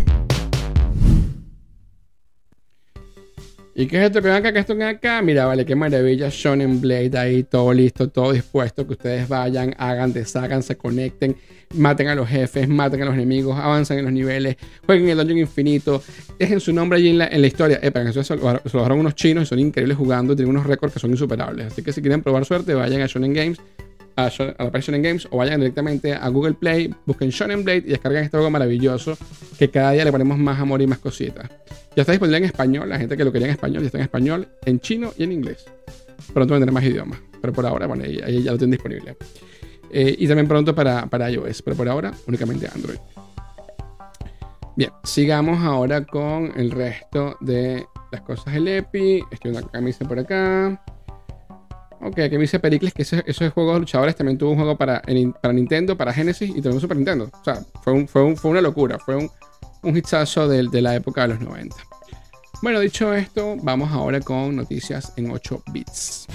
¿Y qué es esto que ven acá? ¿Qué es esto que ven acá? Mira, vale, qué maravilla. Shonen Blade ahí, todo listo, todo dispuesto. Que ustedes vayan, hagan, deshagan, se conecten, maten a los jefes, maten a los enemigos, avancen en los niveles, jueguen el Dungeon Infinito, dejen su nombre allí en la, en la historia. Eh, para que eso se lo dejaron unos chinos y son increíbles jugando, tienen unos récords que son insuperables. Así que si quieren probar suerte, vayan a Shonen Games, a, a la página Shonen Games, o vayan directamente a Google Play, busquen Shonen Blade y descarguen este juego maravilloso que cada día le ponemos más amor y más cositas. Ya está disponible en español, la gente que lo quería en español ya está en español, en chino y en inglés. Pronto vendrá más idiomas, pero por ahora, bueno, ahí, ahí ya lo tienen disponible. Eh, y también pronto para, para iOS, pero por ahora únicamente Android. Bien, sigamos ahora con el resto de las cosas del Epi. Estoy una camisa por acá. Ok, aquí me dice Pericles que esos, esos juegos luchadores también tuvo un juego para, en, para Nintendo, para Genesis y también Super Nintendo. O sea, fue, un, fue, un, fue una locura, fue un, un hitazo de, de la época de los noventa. Bueno, dicho esto, vamos ahora con noticias en ocho bits.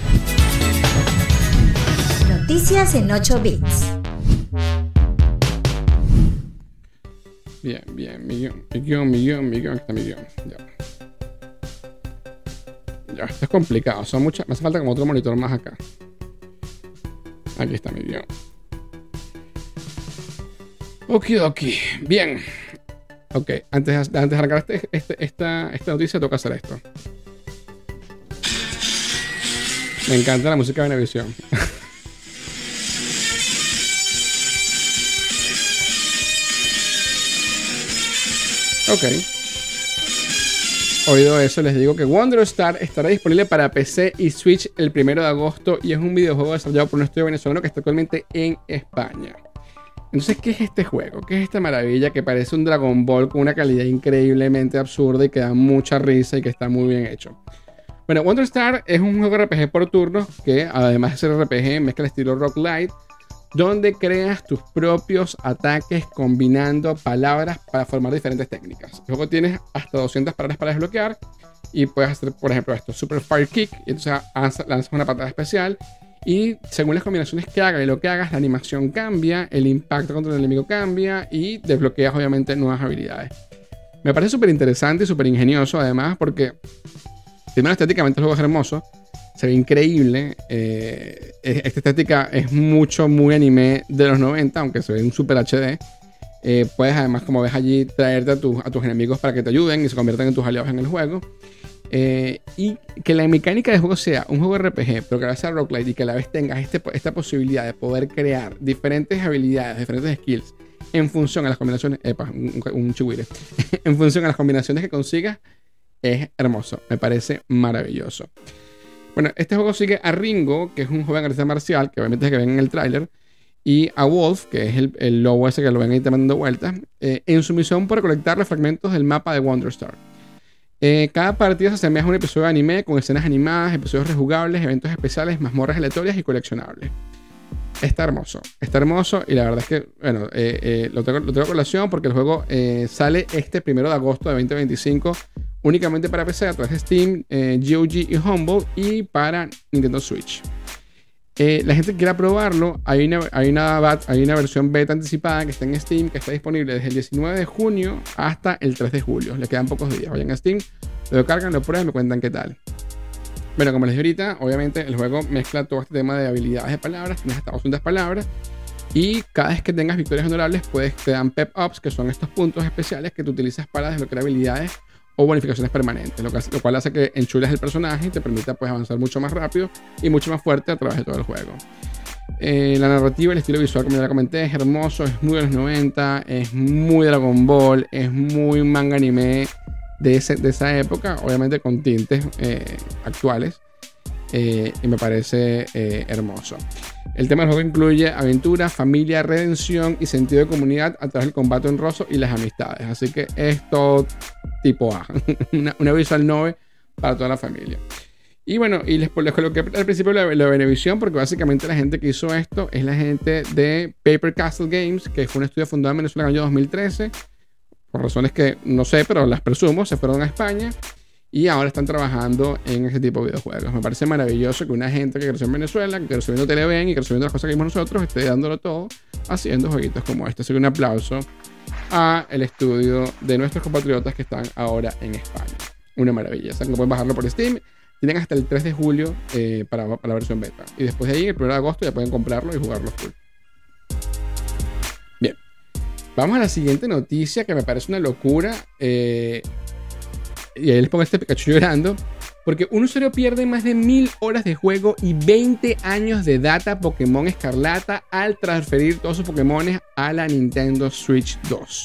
Noticias en ocho bits. Bien, bien, mi guión, mi guión, mi guión, mi guión, aquí está mi guión. Ya. Ya, esto es complicado, son muchas, me hace falta como otro monitor más acá. Aquí está mi guión. Okidoki, bien. Ok, antes, antes de arrancar este, este, esta, esta noticia toca hacer esto. Me encanta la música de Venevisión. Ok. Oído eso, les digo que Wonder Star estará disponible para P C y Switch el primero de agosto y es un videojuego desarrollado por un estudio venezolano que está actualmente en España. Entonces, ¿qué es este juego? ¿Qué es esta maravilla que parece un Dragon Ball con una calidad increíblemente absurda y que da mucha risa y que está muy bien hecho? Bueno, Wonder Star es un juego R P G por turnos que, además de ser R P G, mezcla el estilo roguelite, donde creas tus propios ataques combinando palabras para formar diferentes técnicas. Luego tienes hasta doscientas palabras para desbloquear y puedes hacer, por ejemplo, esto, Super Fire Kick, y entonces lanzas una patada especial y según las combinaciones que hagas y lo que hagas, la animación cambia, el impacto contra el enemigo cambia y desbloqueas obviamente nuevas habilidades. Me parece súper interesante y súper ingenioso además porque primero estéticamente el juego es hermoso. Se ve increíble. Eh, esta estética es mucho, muy anime de los noventa, aunque se ve en Super H D. Eh, puedes además, como ves allí, traerte a, tu, a tus enemigos para que te ayuden y se conviertan en tus aliados en el juego. Eh, y que la mecánica del juego sea un juego R P G, pero que a la vez sea roguelite y que a la vez tengas este, esta posibilidad de poder crear diferentes habilidades, diferentes skills en función a las combinaciones. Epa, un, un chihuire. En función a las combinaciones que consigas, es hermoso. Me parece maravilloso. Bueno, este juego sigue a Ringo, que es un joven artista marcial, que obviamente es que ven en el tráiler, y a Wolf, que es el, el lobo ese que lo ven ahí dando vueltas, eh, en su misión por recolectar los fragmentos del mapa de Wonder Star. Eh, cada partida se asemeja a un episodio de anime con escenas animadas, episodios rejugables, eventos especiales, mazmorras aleatorias y coleccionables. Está hermoso, está hermoso y la verdad es que, bueno, eh, eh, lo tengo, lo tengo a colación porque el juego eh, sale este primero de agosto de veinte veinticinco únicamente para P C a través de Steam, eh, G O G y Humble y para Nintendo Switch. Eh, la gente que quiera probarlo, hay una, hay, una, hay una versión beta anticipada que está en Steam, que está disponible desde el diecinueve de junio hasta el tres de julio. Le quedan pocos días. Vayan a Steam, lo cargan, lo prueban y me cuentan qué tal. Bueno, como les dije ahorita, obviamente el juego mezcla todo este tema de habilidades de palabras. Tienes hasta doscientas palabras. Y cada vez que tengas victorias honorables, pues te dan pep-ups, que son estos puntos especiales que tú utilizas para desbloquear habilidades o bonificaciones permanentes, lo, que hace, lo cual hace que enchules el personaje y te permita pues, avanzar mucho más rápido y mucho más fuerte a través de todo el juego. Eh, la narrativa, el estilo visual, como ya la comenté, es hermoso, es muy de los noventa, es muy Dragon Ball, es muy manga anime de, ese, de esa época, obviamente con tintes eh, actuales, eh, y me parece eh, hermoso. El tema del juego incluye aventura, familia, redención y sentido de comunidad a través del combate honroso y las amistades. Así que es todo tipo A. una, una visual novel para toda la familia. Y bueno, y les, les coloqué al principio la, la Venevisión, porque básicamente la gente que hizo esto es la gente de Paper Castle Games, que fue un estudio fundado en Venezuela en el año dos mil trece. Por razones que no sé, pero las presumo, se fueron a España. Y ahora están trabajando en ese tipo de videojuegos. Me parece maravilloso que una gente que creció en Venezuela, que creció viendo Televen y creció viendo las cosas que vimos nosotros, esté dándolo todo haciendo jueguitos como este. Así que un aplauso a el estudio de nuestros compatriotas que están ahora en España. Una maravilla. Saben que pueden bajarlo por Steam. Tienen hasta el tres de julio eh, para, para la versión beta. Y después de ahí, el primero de agosto, ya pueden comprarlo y jugarlo full. Bien. Vamos a la siguiente noticia que me parece una locura. Eh... Y ahí les pongo este Pikachu llorando. Porque un usuario pierde más de mil horas de juego y veinte años de data Pokémon Escarlata al transferir todos sus Pokémones a la Nintendo Switch dos.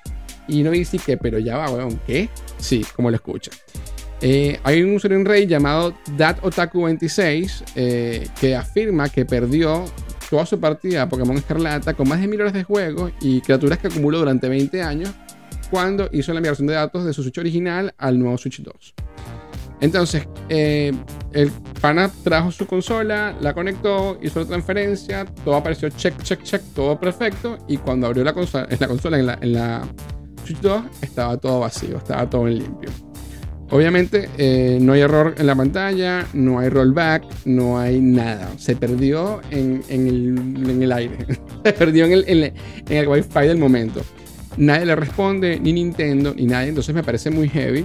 Y no dice que, pero ya va, weón, ¿qué? Sí, como lo escucha. Eh, hay un usuario en Reddit llamado DatOtaku veintiséis eh, que afirma que perdió toda su partida a Pokémon Escarlata con más de mil horas de juego y criaturas que acumuló durante veinte años cuando hizo la migración de datos de su Switch original al nuevo Switch dos. Entonces, eh, el pana trajo su consola, la conectó, hizo la transferencia, todo apareció check, check, check, todo perfecto. Y cuando abrió la consola, en la, consola, en la, en la Switch dos, estaba todo vacío, estaba todo en limpio. Obviamente, eh, no hay error en la pantalla, no hay rollback, no hay nada. Se perdió en, en, el, en el aire, se perdió en el, en, el, en el Wi-Fi del momento. Nadie le responde, ni Nintendo, ni nadie. Entonces me parece muy heavy.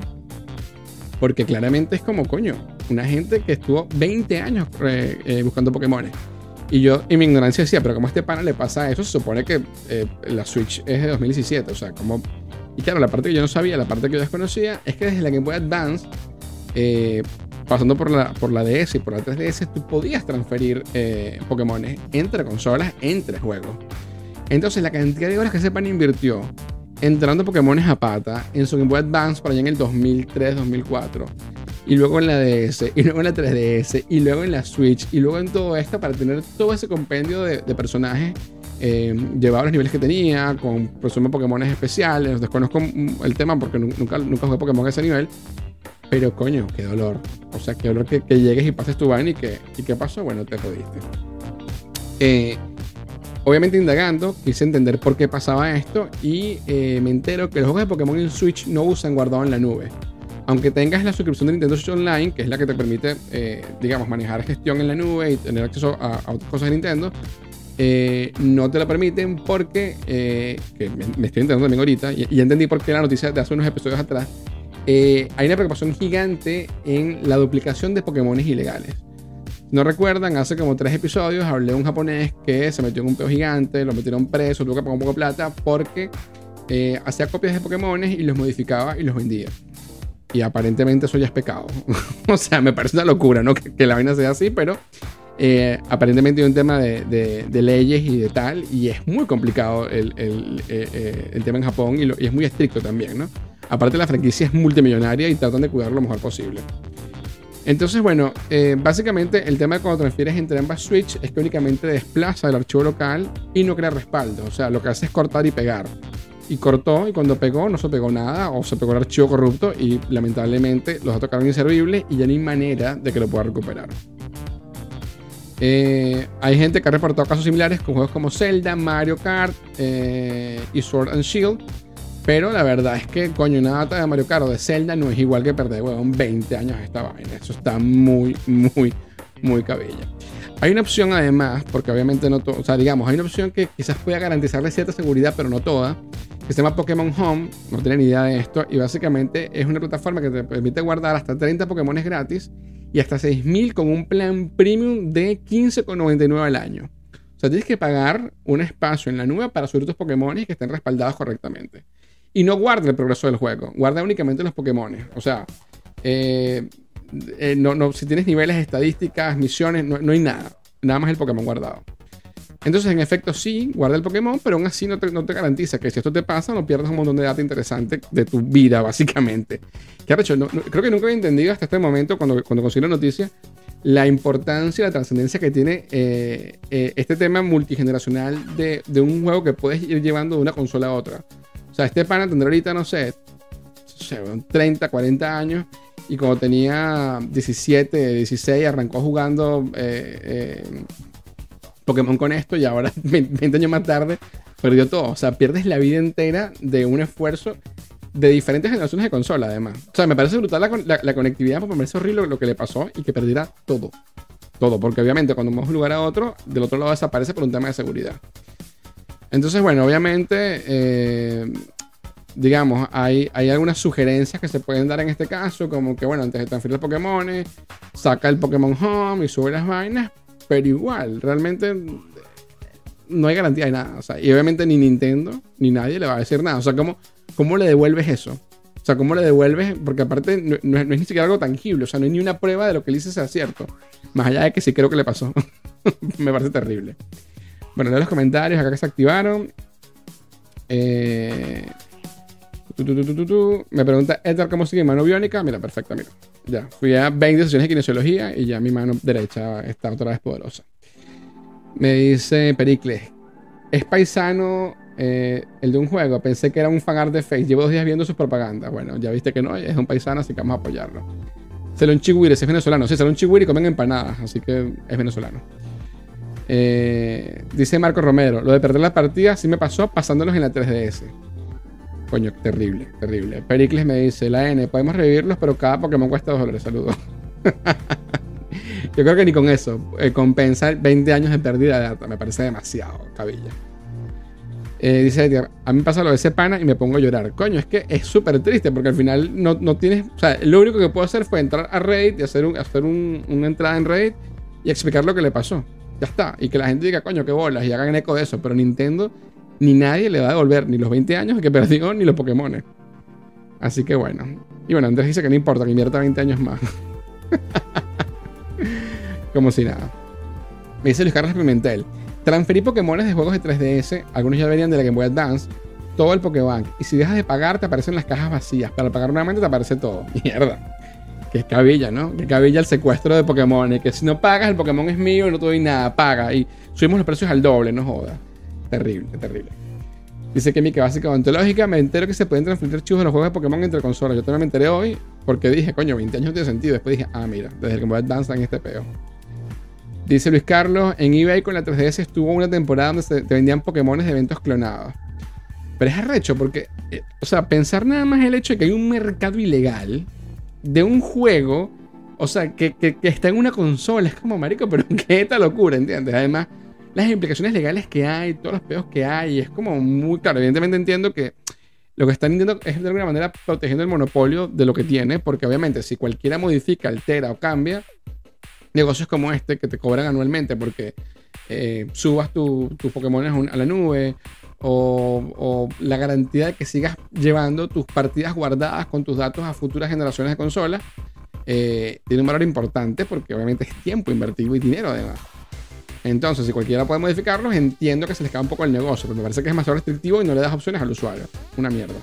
Porque claramente es como, coño, una gente que estuvo veinte años eh, eh, buscando Pokémon. Y yo, en mi ignorancia, decía, pero ¿cómo a este pana le pasa eso? Se supone que eh, la Switch es de dos mil diecisiete. O sea, como... Y claro, la parte que yo no sabía, la parte que yo desconocía, es que desde la Game Boy Advance, eh, pasando por la, por la D S y por la tres D S, tú podías transferir eh, Pokémon entre consolas, entre juegos. Entonces, la cantidad de horas que ese pan invirtió entrando Pokémones a pata en su Game Boy Advance por allá en el dos mil tres, dos mil cuatro, y luego en la D S, y luego en la tres D S, y luego en la Switch, y luego en todo esto para tener todo ese compendio de, de personajes eh, llevado a los niveles que tenía, con presumo Pokémones especiales. Desconozco el tema porque nunca, nunca jugué Pokémon a ese nivel, pero coño, qué dolor. O sea, qué dolor que, que llegues y pases tu vaina y que, ¿y qué pasó? Bueno, te jodiste. Eh... Obviamente indagando, quise entender por qué pasaba esto y eh, me entero que los juegos de Pokémon en Switch no usan guardado en la nube. Aunque tengas la suscripción de Nintendo Switch Online, que es la que te permite, eh, digamos, manejar gestión en la nube y tener acceso a, a otras cosas de Nintendo, eh, no te lo permiten porque, eh, que me, me estoy enterando también ahorita, y, y entendí por qué la noticia de hace unos episodios atrás, eh, hay una preocupación gigante en la duplicación de Pokémones ilegales. No recuerdan, hace como tres episodios hablé de un japonés que se metió en un peo gigante, lo metieron preso, tuvo que pagar un poco de plata porque eh, hacía copias de Pokémones y los modificaba y los vendía. Y aparentemente eso ya es pecado. O sea, me parece una locura, ¿no? Que, que la vaina sea así, pero eh, aparentemente hay un tema de, de, de leyes y de tal, y es muy complicado el, el, el, el tema en Japón y, lo, y es muy estricto también, ¿no? Aparte la franquicia es multimillonaria y tratan de cuidarlo lo mejor posible. Entonces, bueno, eh, básicamente el tema de cuando transfieres entre ambas Switch es que únicamente desplaza el archivo local y no crea respaldo. O sea, lo que hace es cortar y pegar. Y cortó, y cuando pegó no se pegó nada, o se pegó el archivo corrupto y lamentablemente los datos quedaron inservibles y ya no hay manera de que lo pueda recuperar. Eh, hay gente que ha reportado casos similares con juegos como Zelda, Mario Kart eh, y Sword and Shield. Pero la verdad es que, coño, una data de Mario Kart o de Zelda no es igual que perder, huevón, veinte años esta vaina. Eso está muy, muy, muy cabilla. Hay una opción además, porque obviamente no todo, o sea, digamos, hay una opción que quizás pueda garantizarle cierta seguridad, pero no toda, que se llama Pokémon Home. No tienen ni idea de esto. Y básicamente es una plataforma que te permite guardar hasta treinta Pokémones gratis y hasta seis mil con un plan premium de quince con noventa y nueve al año. O sea, tienes que pagar un espacio en la nube para subir tus Pokémones que estén respaldados correctamente. Y no guarda el progreso del juego, guarda únicamente los Pokémones. O sea, eh, eh, no, no, si tienes niveles, estadísticas, misiones, no, no hay nada. Nada más el Pokémon guardado. Entonces, en efecto, sí, guarda el Pokémon, pero aún así no te, no te garantiza que si esto te pasa, no pierdas un montón de datos interesantes de tu vida, básicamente. ¿Qué ha hecho? No, no, creo que nunca había entendido hasta este momento, cuando, cuando conseguí la noticia, la importancia y la trascendencia que tiene eh, eh, este tema multigeneracional de, de un juego que puedes ir llevando de una consola a otra. O sea, este pana tendrá ahorita, no sé, treinta, cuarenta años y cuando tenía diecisiete, dieciséis arrancó jugando eh, eh, Pokémon con esto y ahora veinte años más tarde perdió todo. O sea, pierdes la vida entera de un esfuerzo de diferentes generaciones de consola, además. O sea, me parece brutal la, la, la conectividad, porque me parece horrible lo que le pasó y que perdiera todo. Todo, porque obviamente cuando vamos de un lugar a otro, del otro lado desaparece por un tema de seguridad. Entonces, bueno, obviamente, eh, digamos, hay, hay algunas sugerencias que se pueden dar en este caso, como que, bueno, antes de transferir los Pokémon, saca el Pokémon Home y sube las vainas, pero igual, realmente no hay garantía de nada. O sea, y obviamente ni Nintendo ni nadie le va a decir nada. O sea, ¿cómo, cómo le devuelves eso? O sea, ¿cómo le devuelves? Porque aparte no, no, es, no es ni siquiera algo tangible. O sea, no hay ni una prueba de lo que él dice sea cierto. Más allá de que sí creo que le pasó. Me parece terrible. Bueno, leo los comentarios acá que se activaron. Eh... Tu, tu, tu, tu, tu, tu. Me pregunta Edgar cómo sigue mi mano biónica. Mira, perfecta, mira. Ya, fui a veinte sesiones de kinesiología y ya mi mano derecha está otra vez poderosa. Me dice Pericles, ¿es paisano eh, el de un juego? Pensé que era un fanart de Face. Llevo dos días viendo sus propagandas. Bueno, ya viste que no, es un paisano, así que vamos a apoyarlo. Salón Chihuire, es venezolano. Sí, Salón Chihuire y comen empanadas, así que es venezolano. Eh, dice Marco Romero, lo de perder la partida sí me pasó pasándolos en la tres D S. Coño, terrible, terrible. Pericles me dice, la N, podemos revivirlos, pero cada Pokémon cuesta dos dólares. Saludos. Yo creo que ni con eso eh, compensa veinte años de pérdida de data. Me parece demasiado, cabilla. Eh, dice Edgar, a mí me pasa lo de ese pana y me pongo a llorar. Coño, es que es súper triste porque al final no, no tienes... O sea, lo único que puedo hacer fue entrar a Reddit y hacer, un, hacer un, una entrada en Reddit y explicar lo que le pasó. Ya está. Y que la gente diga, coño, qué bolas, y hagan eco de eso. Pero Nintendo, ni nadie le va a devolver ni los veinte años que perdió ni los Pokémon. Así que bueno. Y bueno, Andrés dice que no importa, que invierta veinte años más. Como si nada. Me dice Luis Carlos Pimentel, transferí Pokémones de juegos de tres D S, algunos ya venían de la Game Boy Advance, todo el Pokébank, y si dejas de pagar te aparecen las cajas vacías, para pagar nuevamente te aparece todo. Mierda. Que cabilla, ¿no? Que cabilla el secuestro de Pokémon, y que si no pagas el Pokémon es mío y no te doy nada, paga, y subimos los precios al doble, no jodas. Terrible, terrible. Dice que mi básica ontológica, me entero que se pueden transferir archivos de los juegos de Pokémon entre consolas. Yo también me enteré hoy porque dije, coño, veinte años no tiene sentido. Después dije, ah, mira, desde el Game Boy Advance en este peo. Dice Luis Carlos, en eBay con la tres D S estuvo una temporada donde se te vendían Pokémones de eventos clonados. Pero es arrecho porque, eh, o sea, pensar nada más el hecho de que hay un mercado ilegal de un juego, o sea, que, que, que está en una consola, es como, marico, pero qué esta locura, ¿entiendes? Además, las implicaciones legales que hay, todos los peos que hay, es como muy claro. Evidentemente entiendo que lo que está Nintendo es de alguna manera protegiendo el monopolio de lo que tiene, porque obviamente si cualquiera modifica, altera o cambia, negocios como este que te cobran anualmente porque eh, subas tus tu Pokémon a la nube o, o la garantía de que sigas llevando tus partidas guardadas con tus datos a futuras generaciones de consolas, eh, tiene un valor importante porque obviamente es tiempo invertido y dinero además. Entonces, si cualquiera puede modificarlos, entiendo que se les cae un poco el negocio, pero me parece que es demasiado restrictivo y no le das opciones al usuario. Una mierda.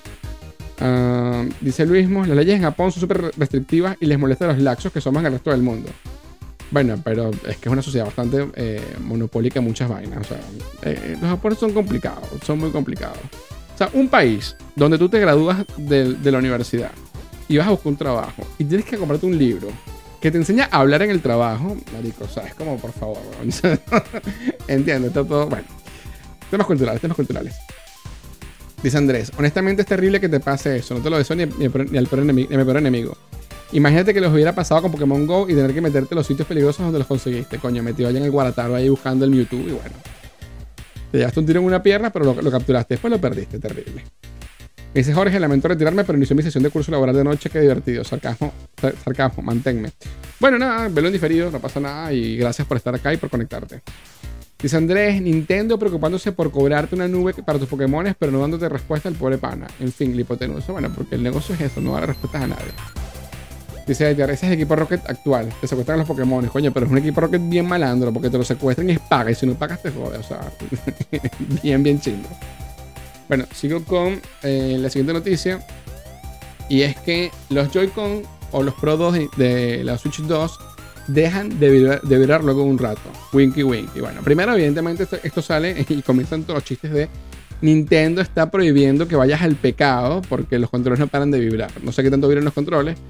Uh, dice Luismo, las leyes en Japón son súper restrictivas y les molesta a los laxos que somos en el resto del mundo. Bueno, pero es que es una sociedad bastante eh, monopólica en muchas vainas. O sea, eh, los japoneses son complicados, son muy complicados. O sea, un país donde tú te gradúas de, de la universidad y vas a buscar un trabajo y tienes que comprarte un libro que te enseña a hablar en el trabajo, marico, o sea, es como, por favor, entiendo, está todo, bueno, temas culturales, temas culturales. Dice Andrés, honestamente es terrible que te pase eso, no te lo deseo ni, ni, ni al peor enemigo, ni a mi peor enemigo. Imagínate que los hubiera pasado con Pokémon Go y tener que meterte en los sitios peligrosos donde los conseguiste, coño, metido allá en el Guarataro ahí buscando el Mewtwo y bueno. Te llevaste un tiro en una pierna, pero lo, lo capturaste, después lo perdiste, terrible. Me dice Jorge, lamento retirarme, pero inició mi sesión de curso laboral de noche, qué divertido. Sarcasmo, sarcasmo, manténme. Bueno, nada, velo en diferido, no pasa nada y gracias por estar acá y por conectarte. Dice Andrés, Nintendo preocupándose por cobrarte una nube para tus Pokémones, pero no dándote respuesta al pobre pana. En fin, la hipotenusa, bueno, porque el negocio es eso, no dar respuestas a nadie. Dice Edgar, ese es el equipo Rocket actual, te secuestran los Pokémones, coño, pero es un equipo Rocket bien malandro, porque te lo secuestran y es paga, y si no pagas te jodes, o sea, bien, bien chido. Bueno, sigo con eh, la siguiente noticia. Y es que los Joy-Con o los Pro dos de, de la Switch dos dejan de vibrar, de vibrar luego un rato. Winky winky. Bueno, primero evidentemente esto, esto sale y comienzan todos los chistes de Nintendo está prohibiendo que vayas al pecado porque los controles no paran de vibrar. No sé qué tanto vibran los controles,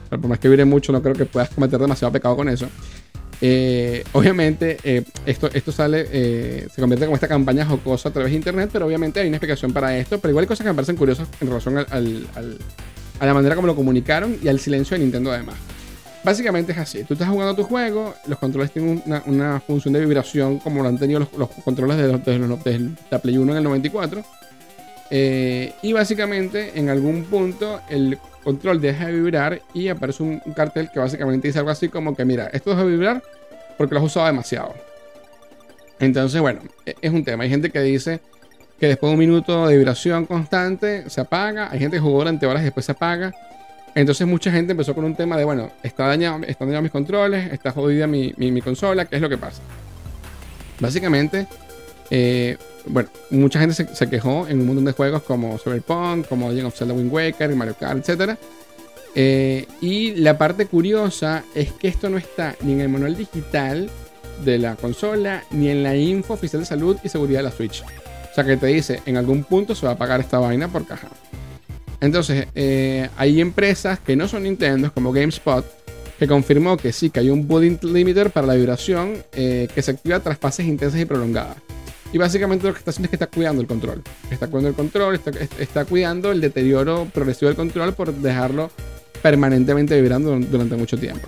pero por más que vibre mucho, no creo que puedas cometer demasiado pecado con eso. Eh, obviamente, eh, esto, esto sale, eh, se convierte como esta campaña jocosa a través de internet, pero obviamente hay una explicación para esto. Pero igual hay cosas que me parecen curiosas en relación al, al, al, a la manera como lo comunicaron y al silencio de Nintendo además. Básicamente es así, tú estás jugando tu juego, los controles tienen una, una función de vibración como lo han tenido los, los controles de, los, de, los, de la Play uno en el noventa y cuatro. Eh, y básicamente en algún punto el control deja de vibrar y aparece un, un cartel que básicamente dice algo así como que mira, esto deja de vibrar porque lo has usado demasiado. Entonces bueno, es un tema. Hay gente que dice que después de un minuto de vibración constante se apaga. Hay gente que jugó durante horas y después se apaga. Entonces mucha gente empezó con un tema de bueno, está dañado, están dañados mis controles, está jodida mi, mi, mi consola, ¿qué es lo que pasa? Básicamente eh, bueno, mucha gente se, se quejó en un montón de juegos como Cyberpunk, como Legend of Zelda Wind Waker, Mario Kart, etcétera. Eh, y la parte curiosa es que esto no está ni en el manual digital de la consola, ni en la info oficial de salud y seguridad de la Switch. O sea que te dice, en algún punto se va a apagar esta vaina por caja. Entonces, eh, hay empresas que no son Nintendo, como GameSpot, que confirmó que sí, que hay un body limiter para la vibración eh, que se activa tras pases intensas y prolongadas. Y básicamente lo que está haciendo es que está cuidando el control. Está cuidando el control, está, está cuidando el deterioro progresivo del control por dejarlo permanentemente vibrando durante mucho tiempo.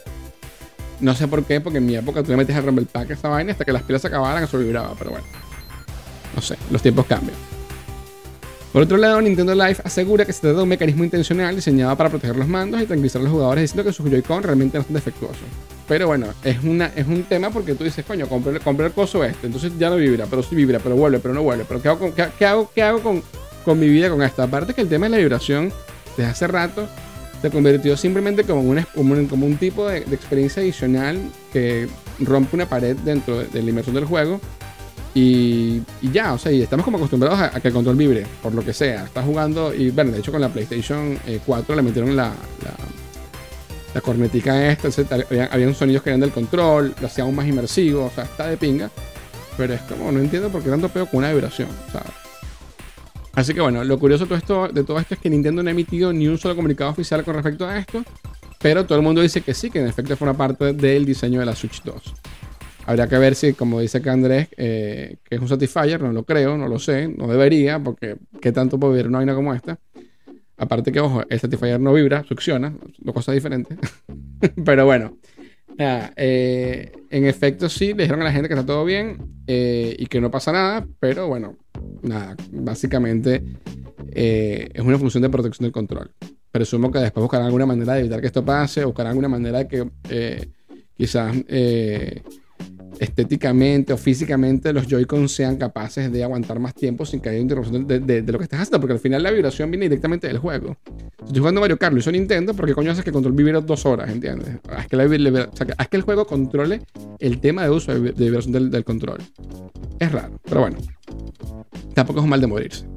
No sé por qué, porque en mi época tú le metes al Rumble Pack esa vaina hasta que las pilas se acabaran, eso vibraba, pero bueno. No sé, los tiempos cambian. Por otro lado, Nintendo Life asegura que se trata de un mecanismo intencional diseñado para proteger los mandos y tranquilizar a los jugadores diciendo que sus Joy-Con realmente no son defectuosos. Pero bueno, es, una, es un tema porque tú dices, coño, compré, compré el coso este, entonces ya no vibra, pero sí vibra, pero vuelve, pero no vuelve. Pero ¿qué hago con, qué, qué hago, qué hago con, con mi vida con esto? Aparte que el tema de la vibración, desde hace rato, se convirtió simplemente como, una, como, un, como un tipo de, de experiencia adicional que rompe una pared dentro de, de la inmersión del juego. Y, y ya, o sea, y estamos como acostumbrados a, a que el control vibre, por lo que sea. Estás jugando, y bueno, de hecho con la PlayStation cuatro le metieron la, la, la cornetica esta, etcétera. Habían, habían sonidos que eran del control, lo hacía aún más inmersivo, o sea, está de pinga. Pero es como, no entiendo por qué tanto pego con una vibración, ¿sabes? Así que bueno, lo curioso de todo, esto, de todo esto es que Nintendo no ha emitido ni un solo comunicado oficial con respecto a esto, pero todo el mundo dice que sí, que en efecto forma parte del diseño de la Switch dos. Habría que ver si, como dice acá Andrés, eh, que es un Satisfyer, no lo creo, no lo sé, no debería, porque ¿qué tanto puede vibrar una vaina como esta? Aparte que, ojo, el Satisfyer no vibra, succiona, dos cosas diferentes. Pero bueno, nada, eh, en efecto sí, le dijeron a la gente que está todo bien eh, y que no pasa nada, pero bueno, nada, básicamente eh, es una función de protección del control. Presumo que después buscarán alguna manera de evitar que esto pase, buscarán alguna manera de que eh, quizás... Eh, estéticamente o físicamente los Joy-Con sean capaces de aguantar más tiempo sin que haya interrupción de, de, de lo que estás haciendo, porque al final la vibración viene directamente del juego. Si estoy jugando Mario Kart, lo hizo Nintendo, ¿por qué coño haces que el control vibre dos horas? ¿Entiendes? Haz que, la, o sea, haz que el juego controle el tema de uso de, de vibración del, del control. Es raro, pero bueno, tampoco es un mal de morirse.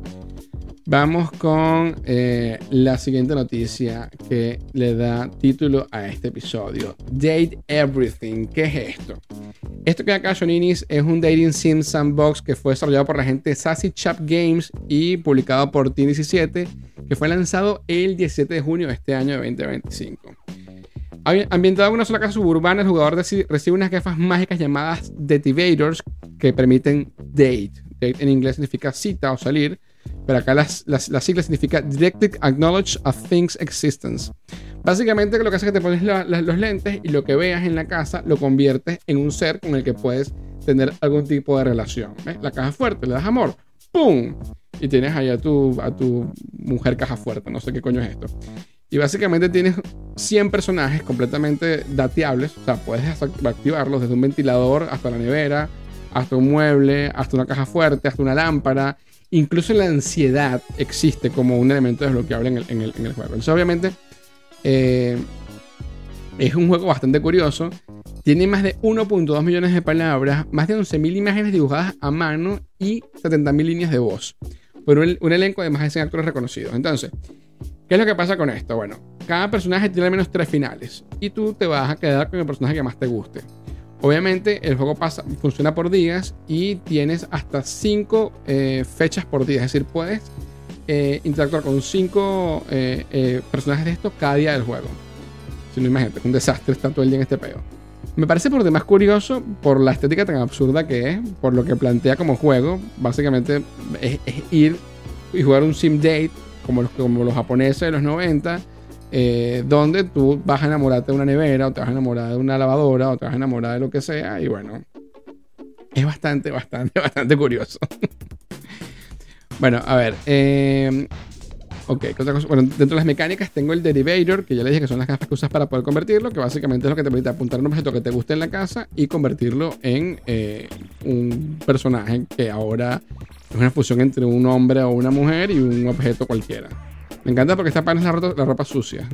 Vamos con eh, la siguiente noticia que le da título a este episodio. Date Everything. ¿Qué es esto? Esto que acá, Shoninis, es un dating sim sandbox que fue desarrollado por la gente de Sassy Chap Games y publicado por Team diecisiete, que fue lanzado el diecisiete de junio de este año de veinte veinticinco. Ambientado en una sola casa suburbana, el jugador recibe unas gafas mágicas llamadas Dativators que permiten date. Date en inglés significa cita o salir, pero acá las, las, las siglas significa Directed Acknowledge a Thing's Existence. Básicamente lo que hace es que te pones la, la, los lentes y lo que veas en la casa lo conviertes en un ser con el que puedes tener algún tipo de relación. ¿Ves? La caja fuerte, le das amor, ¡pum! Y tienes ahí a tu, a tu mujer caja fuerte, no sé qué coño es esto. Y básicamente tienes cien personajes completamente dateables, o sea, puedes activarlos desde un ventilador hasta la nevera, hasta un mueble, hasta una caja fuerte, hasta una lámpara. Incluso la ansiedad existe como un elemento desbloqueable en el, en el, en el juego. Entonces, obviamente, eh, es un juego bastante curioso. Tiene más de uno punto dos millones de palabras, más de once mil imágenes dibujadas a mano y setenta mil líneas de voz. Por un, un elenco de más de cien actores reconocidos. Entonces, ¿qué es lo que pasa con esto? Bueno, cada personaje tiene al menos tres finales y tú te vas a quedar con el personaje que más te guste. Obviamente el juego pasa, funciona por días y tienes hasta cinco eh, fechas por día. Es decir, puedes eh, interactuar con cinco eh, eh, personajes de estos cada día del juego. Si no, imagínate, es un desastre estar todo el día en este peo. Me parece por demás curioso por la estética tan absurda que es, por lo que plantea como juego. Básicamente es, es ir y jugar un sim date como los, como los japoneses de los noventa, eh, donde tú vas a enamorarte de una nevera, o te vas a enamorar de una lavadora, o te vas a enamorar de lo que sea, y bueno, es bastante, bastante, bastante curioso. Bueno, a ver, eh, ok, ¿qué otra cosa? Bueno, dentro de las mecánicas tengo el Derivator, que ya le dije que son las gafas que usas para poder convertirlo, que básicamente es lo que te permite apuntar un objeto que te guste en la casa y convertirlo en eh, un personaje que ahora es una fusión entre un hombre o una mujer y un objeto cualquiera. Me encanta porque esta pana es la ropa, la ropa sucia.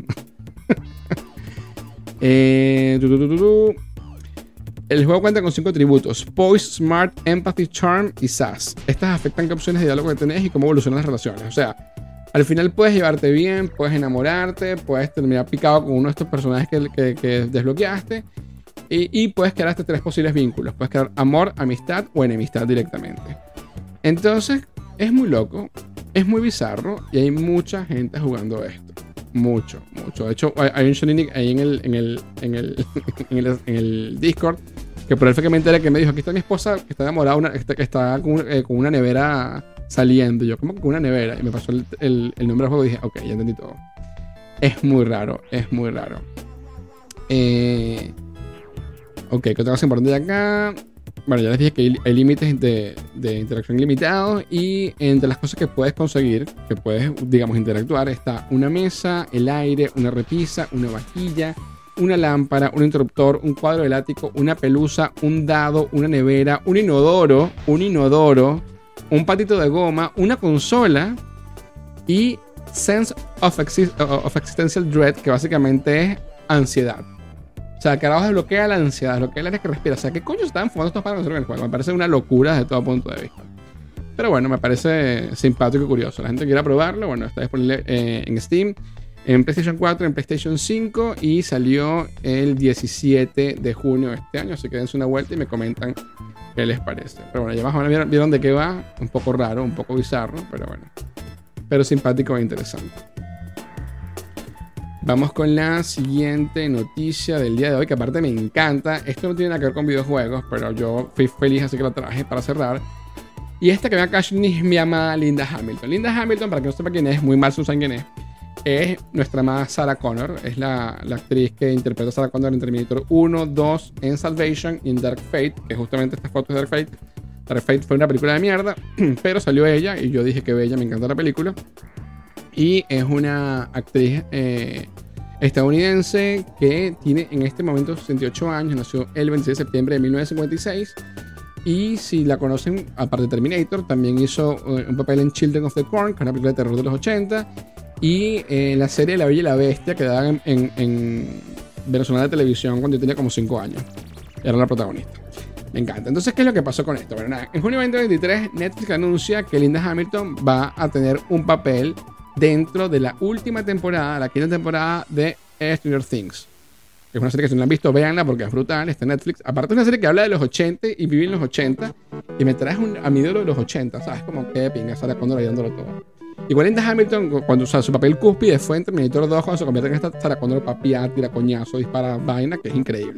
eh, tu, tu, tu, tu, tu. El juego cuenta con cinco atributos: Poise, Smart, Empathy, Charm y Sass. Estas afectan qué opciones de diálogo que tenés y cómo evolucionan las relaciones. O sea, al final puedes llevarte bien, puedes enamorarte, puedes terminar picado con uno de estos personajes que, que, que desbloqueaste y, y puedes crear hasta tres posibles vínculos. Puedes crear amor, amistad o enemistad directamente. Entonces, es muy loco, es muy bizarro y hay mucha gente jugando esto. Mucho, mucho. De hecho, hay un Sonic ahí en el, en el, en el, en el, en el Discord, que por él fue que me enteré, que me dijo: aquí está mi esposa que está enamorada, una, que está, que está con, eh, con una nevera saliendo. Yo, ¿cómo con una nevera? Y me pasó el, el, el nombre del juego y dije: ok, ya entendí todo. Es muy raro, es muy raro. Eh, ok, ¿qué otra cosa importante de acá? Bueno, ya les dije que hay, hay límites de, de interacción ilimitados, y entre las cosas que puedes conseguir, que puedes, digamos, interactuar, está una mesa, el aire, una repisa, una vajilla, una lámpara, un interruptor, un cuadro del ático, una pelusa, un dado, una nevera, un inodoro, un inodoro, un patito de goma, una consola y Sense of, exist of Existential Dread, que básicamente es ansiedad. O sea, carajo, desbloquea la ansiedad, desbloquea el aire que respira. O sea, ¿qué coño estaban fumando estos para conseguir el juego? Me parece una locura desde todo punto de vista. Pero bueno, me parece simpático y curioso. La gente que quiera probarlo, bueno, está disponible eh, en Steam, en PlayStation cuatro, en PlayStation cinco, y salió el diecisiete de junio de este año. Así que dense una vuelta y me comentan qué les parece. Pero bueno, ya más o menos vieron, vieron de qué va. Un poco raro, un poco bizarro, pero bueno. Pero simpático e interesante. Vamos con la siguiente noticia del día de hoy, que aparte me encanta. Esto no tiene nada que ver con videojuegos, pero yo fui feliz, así que lo traje para cerrar. Y esta que me acá es mi amada Linda Hamilton. Linda Hamilton, para que no sepa quién es, muy mal no saben quién es, es nuestra amada Sarah Connor. Es la, la actriz que interpreta a Sarah Connor en Terminator uno, dos, en Salvation y en Dark Fate, que justamente esta foto de Dark Fate. Dark Fate fue una película de mierda, pero salió ella y yo dije que bella, me encanta la película. Y es una actriz eh, estadounidense que tiene en este momento sesenta y ocho años. Nació el veintiséis de septiembre de mil novecientos cincuenta y seis. Y si la conocen, aparte de Terminator, también hizo uh, un papel en Children of the Corn, que es una película de terror de los ochenta. Y eh, en la serie La Bella y la Bestia, que daban en, en, en Venezuela de televisión cuando yo tenía como cinco años. Era la protagonista. Me encanta. Entonces, ¿qué es lo que pasó con esto? Bueno, nada, en junio de veinte veintitrés, Netflix anuncia que Linda Hamilton va a tener un papel dentro de la última temporada, la quinta temporada de Stranger Things. Es una serie que si no la han visto, véanla porque es brutal. Está en Netflix. Aparte es una serie que habla de los ochenta y vive en los ochenta. Y me traes un, a mi ídolo de los ochenta, ¿sabes? Como que pinga, Sarah Connor ayudándolo todo. Igual Linda Hamilton, cuando usa su papel cúspide fue en Terminator dos, cuando se convierte en esta Sarah Connor papía, tira coñazo, dispara vaina, que es increíble.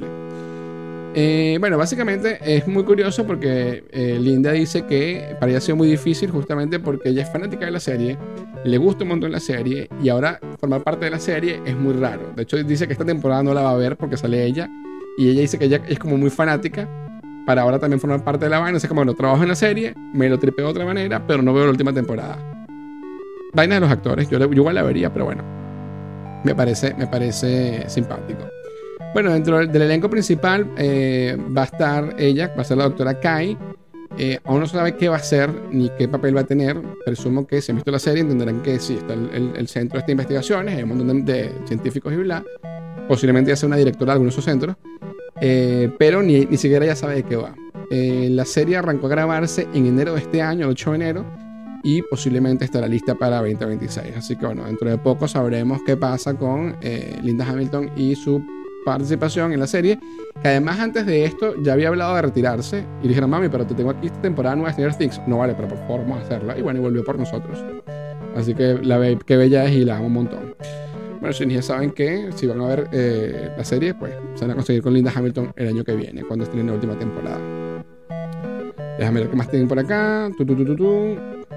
Eh, bueno, básicamente es muy curioso porque eh, Linda dice que para ella ha sido muy difícil justamente porque ella es fanática de la serie, le gusta un montón la serie y ahora formar parte de la serie es muy raro. De hecho, dice que esta temporada no la va a ver porque sale ella y ella dice que ella es como muy fanática para ahora también formar parte de la vaina. O sea, como bueno, trabajo en la serie, me lo tripeo de otra manera, pero no veo la última temporada. Vaina de los actores, yo, yo igual la vería, pero bueno, me parece, me parece simpático. Bueno, dentro del elenco principal eh, va a estar ella, va a ser la doctora Kai. Eh, aún no se sabe qué va a hacer ni qué papel va a tener. Presumo que si han visto la serie entenderán que sí, está el, el, el centro de estas investigaciones, hay un montón de, de científicos y bla. Posiblemente ya sea una directora de algunos de esos centros, eh, pero ni, ni siquiera ya sabe de qué va. Eh, la serie arrancó a grabarse en enero de este año, el ocho de enero, y posiblemente estará lista para veinte veintiséis. Así que bueno, dentro de poco sabremos qué pasa con eh, Linda Hamilton y su participación en la serie, que además antes de esto ya había hablado de retirarse y le dijeron: mami, pero te tengo aquí esta temporada nueva de Stranger Things. No vale, pero por favor vamos a hacerla. Y bueno, y volvió por nosotros. Así que la ve que bella es y la amo un montón. Bueno, si ya saben que si van a ver eh, la serie, pues se van a conseguir con Linda Hamilton el año que viene, cuando estén en la última temporada. Déjame ver qué más tienen por acá. Tu, tu, tu, tu, tu.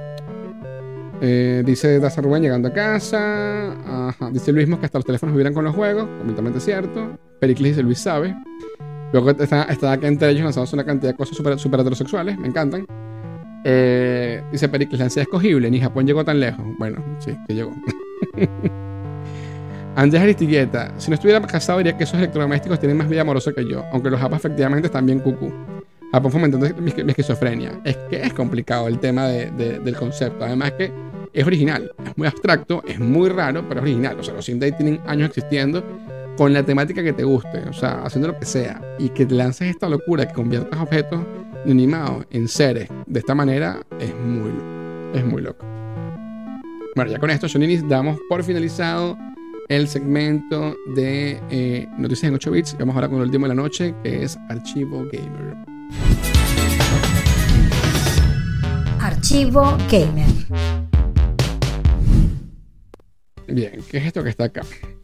Eh, dice Daza Rubén llegando a casa. Ajá. Dice Luis que hasta los teléfonos vibran con los juegos. Completamente cierto. Pericles dice Luis sabe. Luego está, está acá entre ellos lanzados una cantidad de cosas super, super heterosexuales. Me encantan. Eh, dice Pericles, la ansiedad escogible. Ni Japón llegó tan lejos. Bueno, sí, que llegó. Andrés Aristigueta. Si no estuviera casado diría que esos electrodomésticos tienen más vida amorosa que yo. Aunque los japas efectivamente están bien cucú. Japón fomentando mi, mi esquizofrenia. Es que es complicado el tema de, de, del concepto. Además que es original. Es muy abstracto. Es muy raro, pero es original. O sea, los Sim Day tienen años existiendo con la temática que te guste. O sea, haciendo lo que sea. Y que te lances esta locura, que conviertas objetos animados en seres de esta manera, es muy loco. Es muy loco. Bueno, ya con esto, Shoninis, damos por finalizado el segmento de eh, noticias en ocho bits. Vamos ahora con el último de la noche, que es Archivo Gamer. Archivo Gamer. Bien, ¿qué es esto que está acá?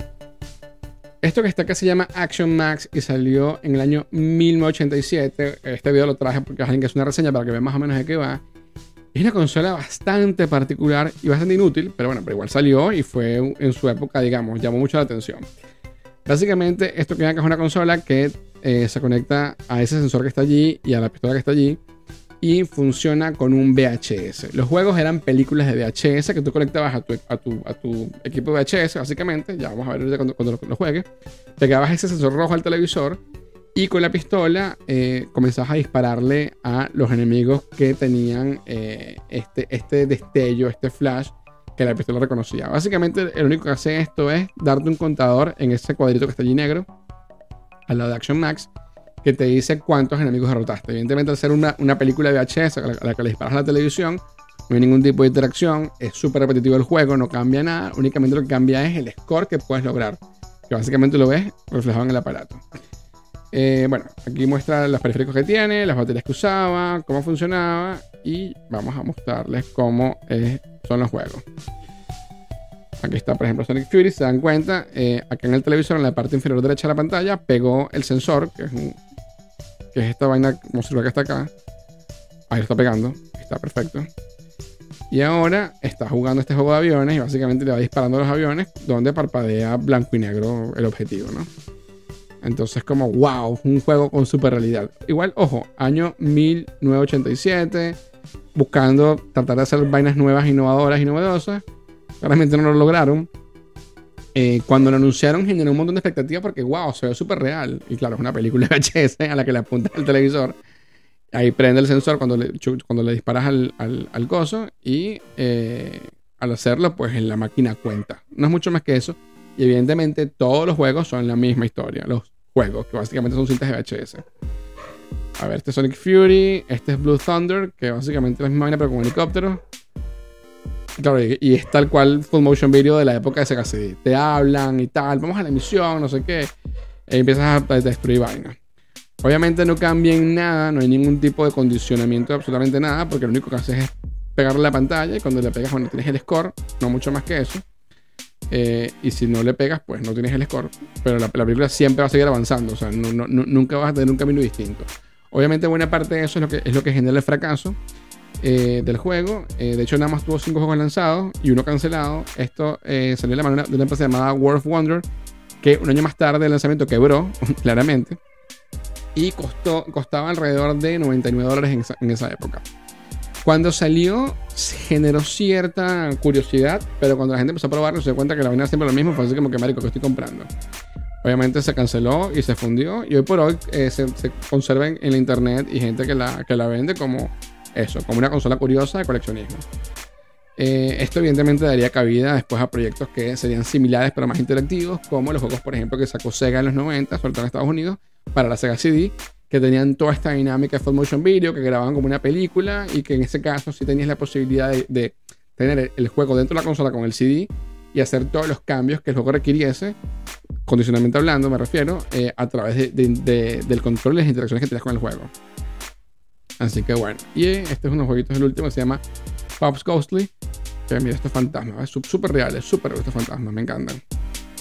Esto que está acá se llama Action Max y salió en el año mil novecientos ochenta y siete. Este video lo traje porque alguien que es una reseña para que vean más o menos de qué va. Es una consola bastante particular y bastante inútil, pero bueno, pero igual salió y fue en su época, digamos, llamó mucho la atención. Básicamente, esto que ven acá es una consola que eh, se conecta a ese sensor que está allí y a la pistola que está allí y funciona con un V H S. Los juegos eran películas de V H S que tú conectabas a tu, a tu, a tu equipo de V H S, básicamente. Ya vamos a ver cuando, cuando lo, lo juegues. Pegabas ese sensor rojo al televisor y con la pistola eh, comenzabas a dispararle a los enemigos que tenían eh, este, este destello, este flash que la pistola reconocía. Básicamente, el único que hace esto es darte un contador en ese cuadrito que está allí negro, al lado de Action Max, que te dice cuántos enemigos derrotaste. Evidentemente, al ser una, una película de V H S a la, a la que le disparas a la televisión, no hay ningún tipo de interacción, es súper repetitivo el juego, no cambia nada, únicamente lo que cambia es el score que puedes lograr, que básicamente lo ves reflejado en el aparato. Eh, bueno, aquí muestra los periféricos que tiene, las baterías que usaba, cómo funcionaba y vamos a mostrarles cómo eh, son los juegos. Aquí está, por ejemplo, Sonic Fury. Se dan cuenta, eh, acá en el televisor, en la parte inferior derecha de la pantalla, pegó el sensor, que es, un, que es esta vaina como si lo que está acá. Ahí lo está pegando, está perfecto. Y ahora está jugando este juego de aviones y básicamente le va disparando a los aviones donde parpadea blanco y negro el objetivo, ¿no? Entonces, como wow, un juego con super realidad. Igual, ojo, año mil novecientos ochenta y siete, buscando tratar de hacer vainas nuevas, innovadoras y novedosas. Claramente no lo lograron. Eh, cuando lo anunciaron generó un montón de expectativas porque wow, se ve súper real. Y claro, es una película V H S a la que le apuntas el televisor. Ahí prende el sensor cuando le, cuando le disparas al, al, al coso y eh, al hacerlo, pues la máquina cuenta. No es mucho más que eso. Y evidentemente todos los juegos son la misma historia. Los juegos, que básicamente son cintas de V H S. A ver, este es Sonic Fury, este es Blue Thunder, que básicamente es la misma vaina pero con helicópteros. Claro, y, y es tal cual full motion video de la época de Sega C D. Te hablan y tal, vamos a la misión, no sé qué. Y empiezas a destruir vainas. Obviamente no cambia en nada, no hay ningún tipo de condicionamiento de absolutamente nada, porque lo único que haces es pegarle la pantalla y cuando le pegas, bueno, tienes el score, no mucho más que eso. Eh, y si no le pegas, pues no tienes el score. Pero la, la película siempre va a seguir avanzando. O sea, no, no, nunca vas a tener un camino distinto. Obviamente buena parte de eso es lo que, es lo que genera el fracaso eh, del juego. eh, De hecho nada más tuvo cinco juegos lanzados y uno cancelado. Esto eh, salió de la mano de una empresa llamada World of Wonder, que un año más tarde del lanzamiento quebró, claramente. Y costó, costaba alrededor de noventa y nueve dólares en esa, en esa época. Cuando salió, generó cierta curiosidad, pero cuando la gente empezó a probarlo, se dio cuenta que la vaina era siempre lo mismo. Fue así como que, marico, que estoy comprando. Obviamente se canceló y se fundió. Y hoy por hoy eh, se, se conserva en, en la internet y gente que la, que la vende como eso, como una consola curiosa de coleccionismo. Eh, esto evidentemente daría cabida después a proyectos que serían similares pero más interactivos, como los juegos, por ejemplo, que sacó Sega en los noventa, sobre todo en Estados Unidos, para la Sega C D, que tenían toda esta dinámica de full motion video, que grababan como una película y que en ese caso sí tenías la posibilidad de, de tener el juego dentro de la consola con el C D y hacer todos los cambios que el juego requiriese, condicionalmente hablando me refiero, eh, a través de, de, de, del control y las interacciones que tenías con el juego. Así que bueno, y este es uno de los jueguitos, el último, se llama Pops Ghostly, que mira estos fantasmas, es súper reales, súper estos fantasmas, me encantan.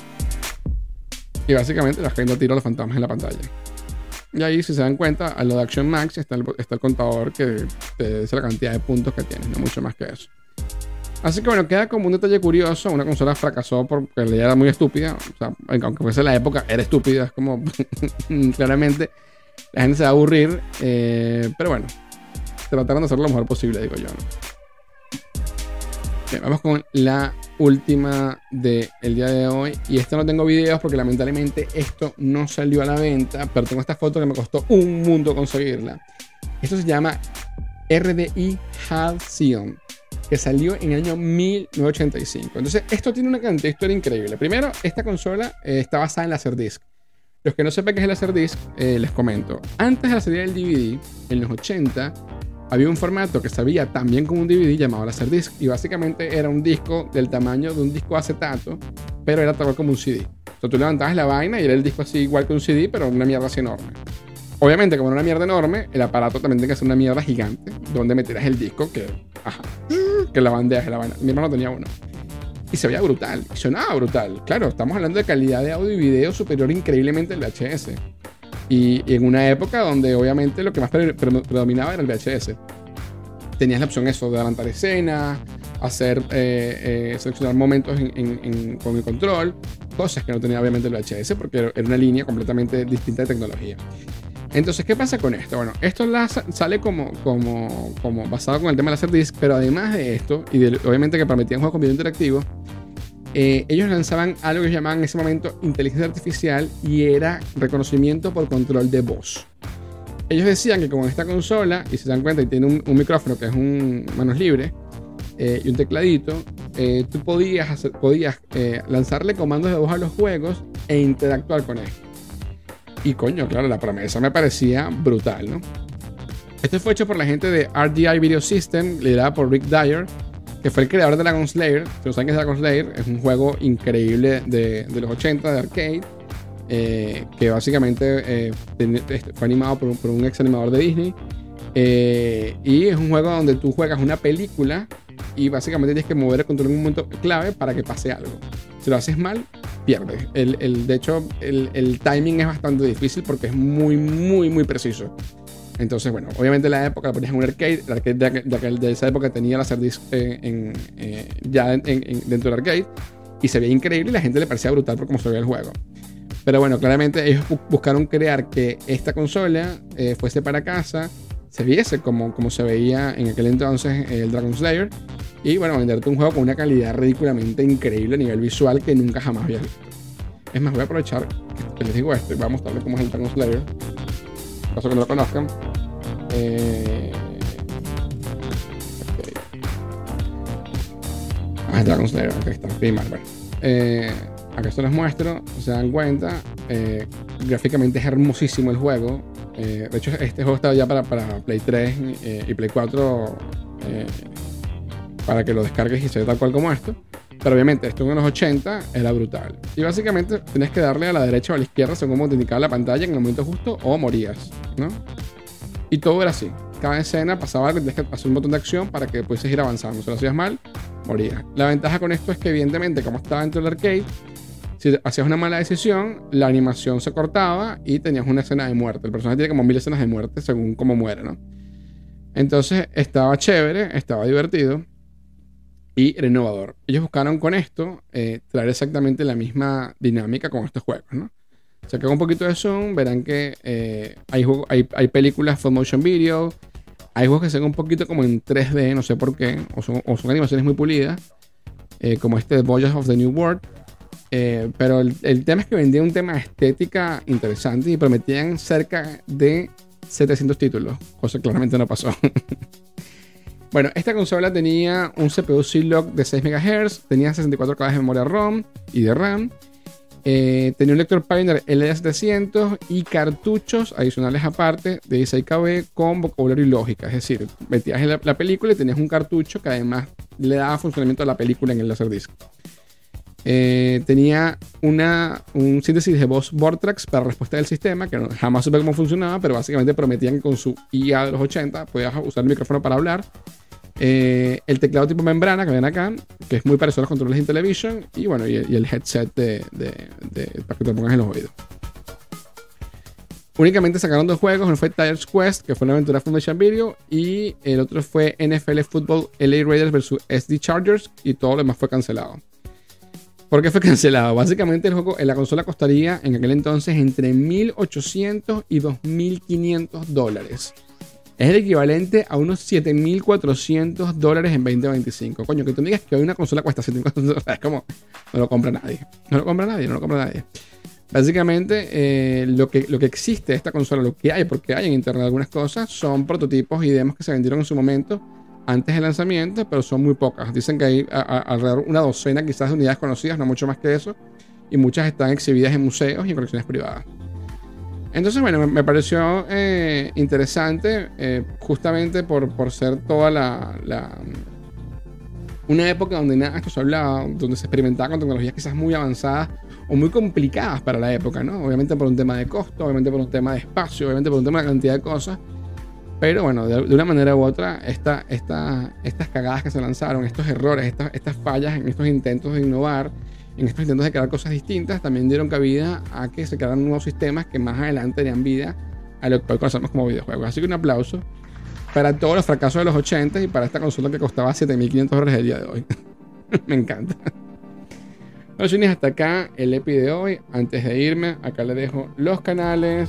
Y básicamente la gente tira a los fantasmas en la pantalla. Y ahí, si se dan cuenta, a lo de Action Max está el, está el contador que te dice la cantidad de puntos que tienes, no mucho más que eso. Así que bueno, queda como un detalle curioso. Una consola fracasó porque la idea era muy estúpida. O sea, aunque fuese la época, era estúpida. Es como, claramente, la gente se va a aburrir. Eh, pero bueno, trataron de hacerlo lo mejor posible, digo yo, ¿no? Bien, vamos con la última del día de hoy. Y esta no tengo videos porque lamentablemente esto no salió a la venta. Pero tengo esta foto que me costó un mundo conseguirla. Esto se llama R D I Halcyon, que salió en el año mil novecientos ochenta y cinco. Entonces, esto tiene una cantidad de historia increíble. Primero, esta consola eh, está basada en Laserdisc. Los que no sepan qué es el Laserdisc, eh, les comento. Antes de la salida del D V D, en los ochenta, había un formato que se veía también como un D V D llamado Laserdisc. Y básicamente era un disco del tamaño de un disco acetato, pero era tal cual como un C D. O sea, tú levantabas la vaina y era el disco así igual que un C D, pero una mierda así enorme. Obviamente, como era una mierda enorme, el aparato también tiene que ser una mierda gigante, donde meterás el disco que, ajá, que la bandeja, la vaina. Mi hermano tenía uno. Y se veía brutal, y sonaba brutal. Claro, estamos hablando de calidad de audio y video superior increíblemente al V H S. Y, y en una época donde obviamente lo que más pre pre predominaba era el V H S. Tenías la opción eso de adelantar escenas, hacer, eh, eh, seleccionar momentos en, en, en, con el control, cosas que no tenía obviamente el V H S porque era una línea completamente distinta de tecnología. Entonces, ¿qué pasa con esto? Bueno, esto la, sale como, como, como basado con el tema de Laserdisc, pero además de esto, y de, obviamente que permitían juegos con video interactivo, eh, ellos lanzaban algo que llamaban en ese momento inteligencia artificial y era reconocimiento por control de voz. Ellos decían que con esta consola, y si se dan cuenta, y tiene un, un micrófono que es un manos libres eh, y un tecladito, eh, tú podías, hacer, podías eh, lanzarle comandos de voz a los juegos e interactuar con él. Y coño, claro, la promesa me parecía brutal, ¿no? Esto fue hecho por la gente de R D I Video System, liderada por Rick Dyer, que fue el creador de Dragon Slayer. Si no saben qué es Dragon Slayer, es un juego increíble de, de los ochenta, de arcade, eh, que básicamente eh, fue animado por un, por un ex animador de Disney. Eh, y es un juego donde tú juegas una película y básicamente tienes que mover el control en un momento clave para que pase algo. Si lo haces mal, pierdes. El, el, de hecho, el, el timing es bastante difícil porque es muy, muy, muy preciso. Entonces, bueno, obviamente en la época la ponías en un arcade. El arcade de, de, de esa época tenía Laserdisc eh, en, eh, ya en, en, dentro del arcade. Y se veía increíble y la gente le parecía brutal por cómo se veía el juego. Pero bueno, claramente ellos buscaron crear que esta consola eh, fuese para casa, se viese como, como se veía en aquel entonces el Dragon Slayer. Y bueno, venderte un juego con una calidad ridículamente increíble a nivel visual que nunca jamás había visto. Es más, voy a aprovechar que les digo esto y voy a mostrarles cómo es el Dragon Slayer. En caso que no lo conozcan. Eh... Okay. Ah, el Dragon Slayer, aquí está, primar, bueno. Eh, acá se los muestro, se dan cuenta. Eh, gráficamente es hermosísimo el juego. Eh, de hecho, este juego estaba ya para, para Play tres eh, y Play cuatro. Eh, para que lo descargues y se ve tal cual como esto. Pero obviamente esto en los ochenta era brutal. Y básicamente tienes que darle a la derecha o a la izquierda según como te indicaba la pantalla en el momento justo o morías, ¿no? Y todo era así. Cada escena pasaba algo, tenías que hacer un botón de acción para que pudieses ir avanzando. Si lo hacías mal, morías. La ventaja con esto es que evidentemente como estaba dentro del arcade, si hacías una mala decisión, la animación se cortaba y tenías una escena de muerte. El personaje tiene como mil escenas de muerte según cómo muere, ¿no? Entonces estaba chévere, estaba divertido y era innovador. Ellos buscaron con esto eh, traer exactamente la misma dinámica con estos juegos, ¿no? Si sacan un poquito de zoom, verán que eh, hay, juego, hay, hay películas full motion video, hay juegos que se ven un poquito como en tres D, no sé por qué, o son, o son animaciones muy pulidas, eh, como este Voyage of the New World. Eh, pero el, el tema es que vendían un tema de estética interesante y prometían cerca de setecientos títulos, cosa que claramente no pasó. Bueno, esta consola tenía un C P U Zilog de seis megahercios, tenía sesenta y cuatro K de memoria ROM y de RAM, eh, tenía un lector Pioneer L D setecientos y cartuchos adicionales aparte de dieciséis K B con vocabulario y lógica. Es decir, metías en la, la película y tenías un cartucho que además le daba funcionamiento a la película en el Laserdisc. Eh, tenía una, un síntesis de voz Vortrax para respuesta del sistema, que no, jamás supe cómo funcionaba, pero básicamente prometían que con su I A de los ochenta podías usar el micrófono para hablar. Eh, el teclado tipo membrana que ven acá, que es muy parecido a los controles de Intellivision, y bueno, y, y el headset de, de, de, para que te pongas en los oídos. Únicamente sacaron dos juegos. Uno fue Tiger's Quest, que fue una aventura Foundation Video, y el otro fue N F L Football L A Raiders versus S D Chargers, y todo lo demás fue cancelado. ¿Por qué fue cancelado? Básicamente el juego en la consola costaría en aquel entonces entre mil ochocientos y dos mil quinientos dólares. Es el equivalente a unos siete mil cuatrocientos dólares en veinte veinticinco. Coño, que tú me digas que hoy una consola cuesta siete mil cuatrocientos dólares, es como, no lo compra nadie. No lo compra nadie, no lo compra nadie. Básicamente, eh, lo, que, lo que existe de esta consola, lo que hay, porque hay en internet algunas cosas, son prototipos y demos que se vendieron en su momento antes del lanzamiento, pero son muy pocas. Dicen que hay a, a, alrededor una docena quizás de unidades conocidas, no mucho más que eso, y muchas están exhibidas en museos y en colecciones privadas. Entonces, bueno, me, me pareció eh, interesante, eh, justamente por, por ser toda la, la... una época donde nada esto se hablaba, donde se experimentaba con tecnologías quizás muy avanzadas o muy complicadas para la época, ¿no? Obviamente por un tema de costo, obviamente por un tema de espacio, obviamente por un tema de cantidad de cosas. Pero bueno, de, de una manera u otra, esta, esta, estas cagadas que se lanzaron, estos errores, estas, estas fallas en estos intentos de innovar, en estos intentos de crear cosas distintas, también dieron cabida a que se crearan nuevos sistemas que más adelante darían vida a lo que hoy conocemos como videojuegos. Así que un aplauso para todos los fracasos de los ochenta y para esta consola que costaba siete mil quinientos dólares el día de hoy. Me encanta. Bueno, chinis, hasta acá el epi de hoy. Antes de irme, acá les dejo los canales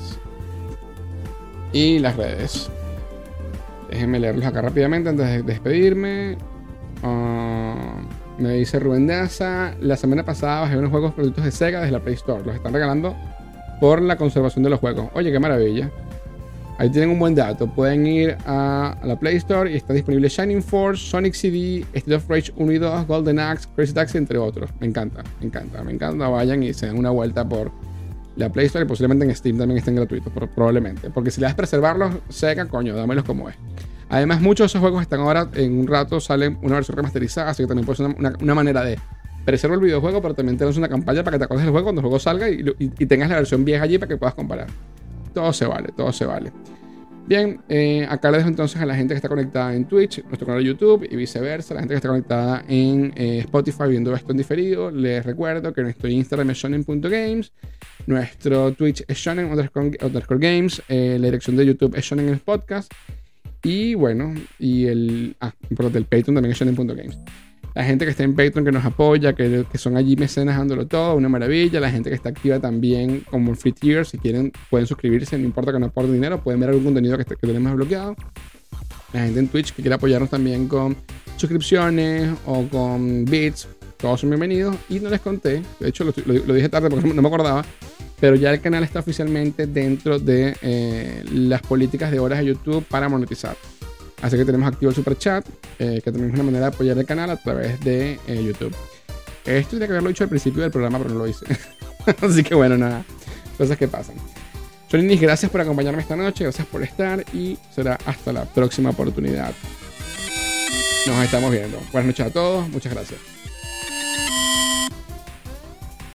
y las redes. Déjenme leerlos acá rápidamente antes de despedirme. Uh, me dice Rubén Daza: la semana pasada bajé unos juegos productos de Sega desde la Play Store. Los están regalando por la conservación de los juegos. Oye, qué maravilla. Ahí tienen un buen dato. Pueden ir a la Play Store y está disponible Shining Force, Sonic C D, Street of Rage uno y dos, Golden Axe, Crazy Taxi, entre otros. Me encanta, me encanta, me encanta. Vayan y se den una vuelta por la Play Store y posiblemente en Steam también estén gratuitos, probablemente. Porque si le das preservarlos, Sega, coño, dámelos como es. Además, muchos de esos juegos están ahora, en un rato sale una versión remasterizada, así que también puede ser una, una, una manera de preservar el videojuego, pero también tenemos una campaña para que te acuerdes del juego cuando el juego salga y, y, y tengas la versión vieja allí para que puedas comparar. Todo se vale, todo se vale. Bien, eh, acá le dejo entonces a la gente que está conectada en Twitch, nuestro canal de YouTube y viceversa, la gente que está conectada en eh, Spotify viendo esto en diferido. Les recuerdo que nuestro Instagram es shonen punto games, nuestro Twitch es shonen underscore, underscore games, eh, la dirección de YouTube es shonen el podcast y bueno, y el, ah, importante, el Patreon también es shonen punto games. La gente que está en Patreon, que nos apoya, que, que son allí mecenas dándolo todo, una maravilla. La gente que está activa también como en Free Tier, si quieren pueden suscribirse, no importa que no aporten dinero, pueden ver algún contenido que, que tenemos bloqueado. La gente en Twitch que quiere apoyarnos también con suscripciones o con bits, todos son bienvenidos. Y no les conté, de hecho lo, lo, lo dije tarde porque no me acordaba, pero ya el canal está oficialmente dentro de eh, las políticas de horas de YouTube para monetizar. Así que tenemos activo el super chat, eh, que también es una manera de apoyar el canal a través de eh, YouTube. Esto tendría que haberlo dicho al principio del programa, pero no lo hice. Así que bueno, nada, cosas que pasan. Cholinis, gracias por acompañarme esta noche, gracias por estar y será hasta la próxima oportunidad. Nos estamos viendo. Buenas noches a todos, muchas gracias.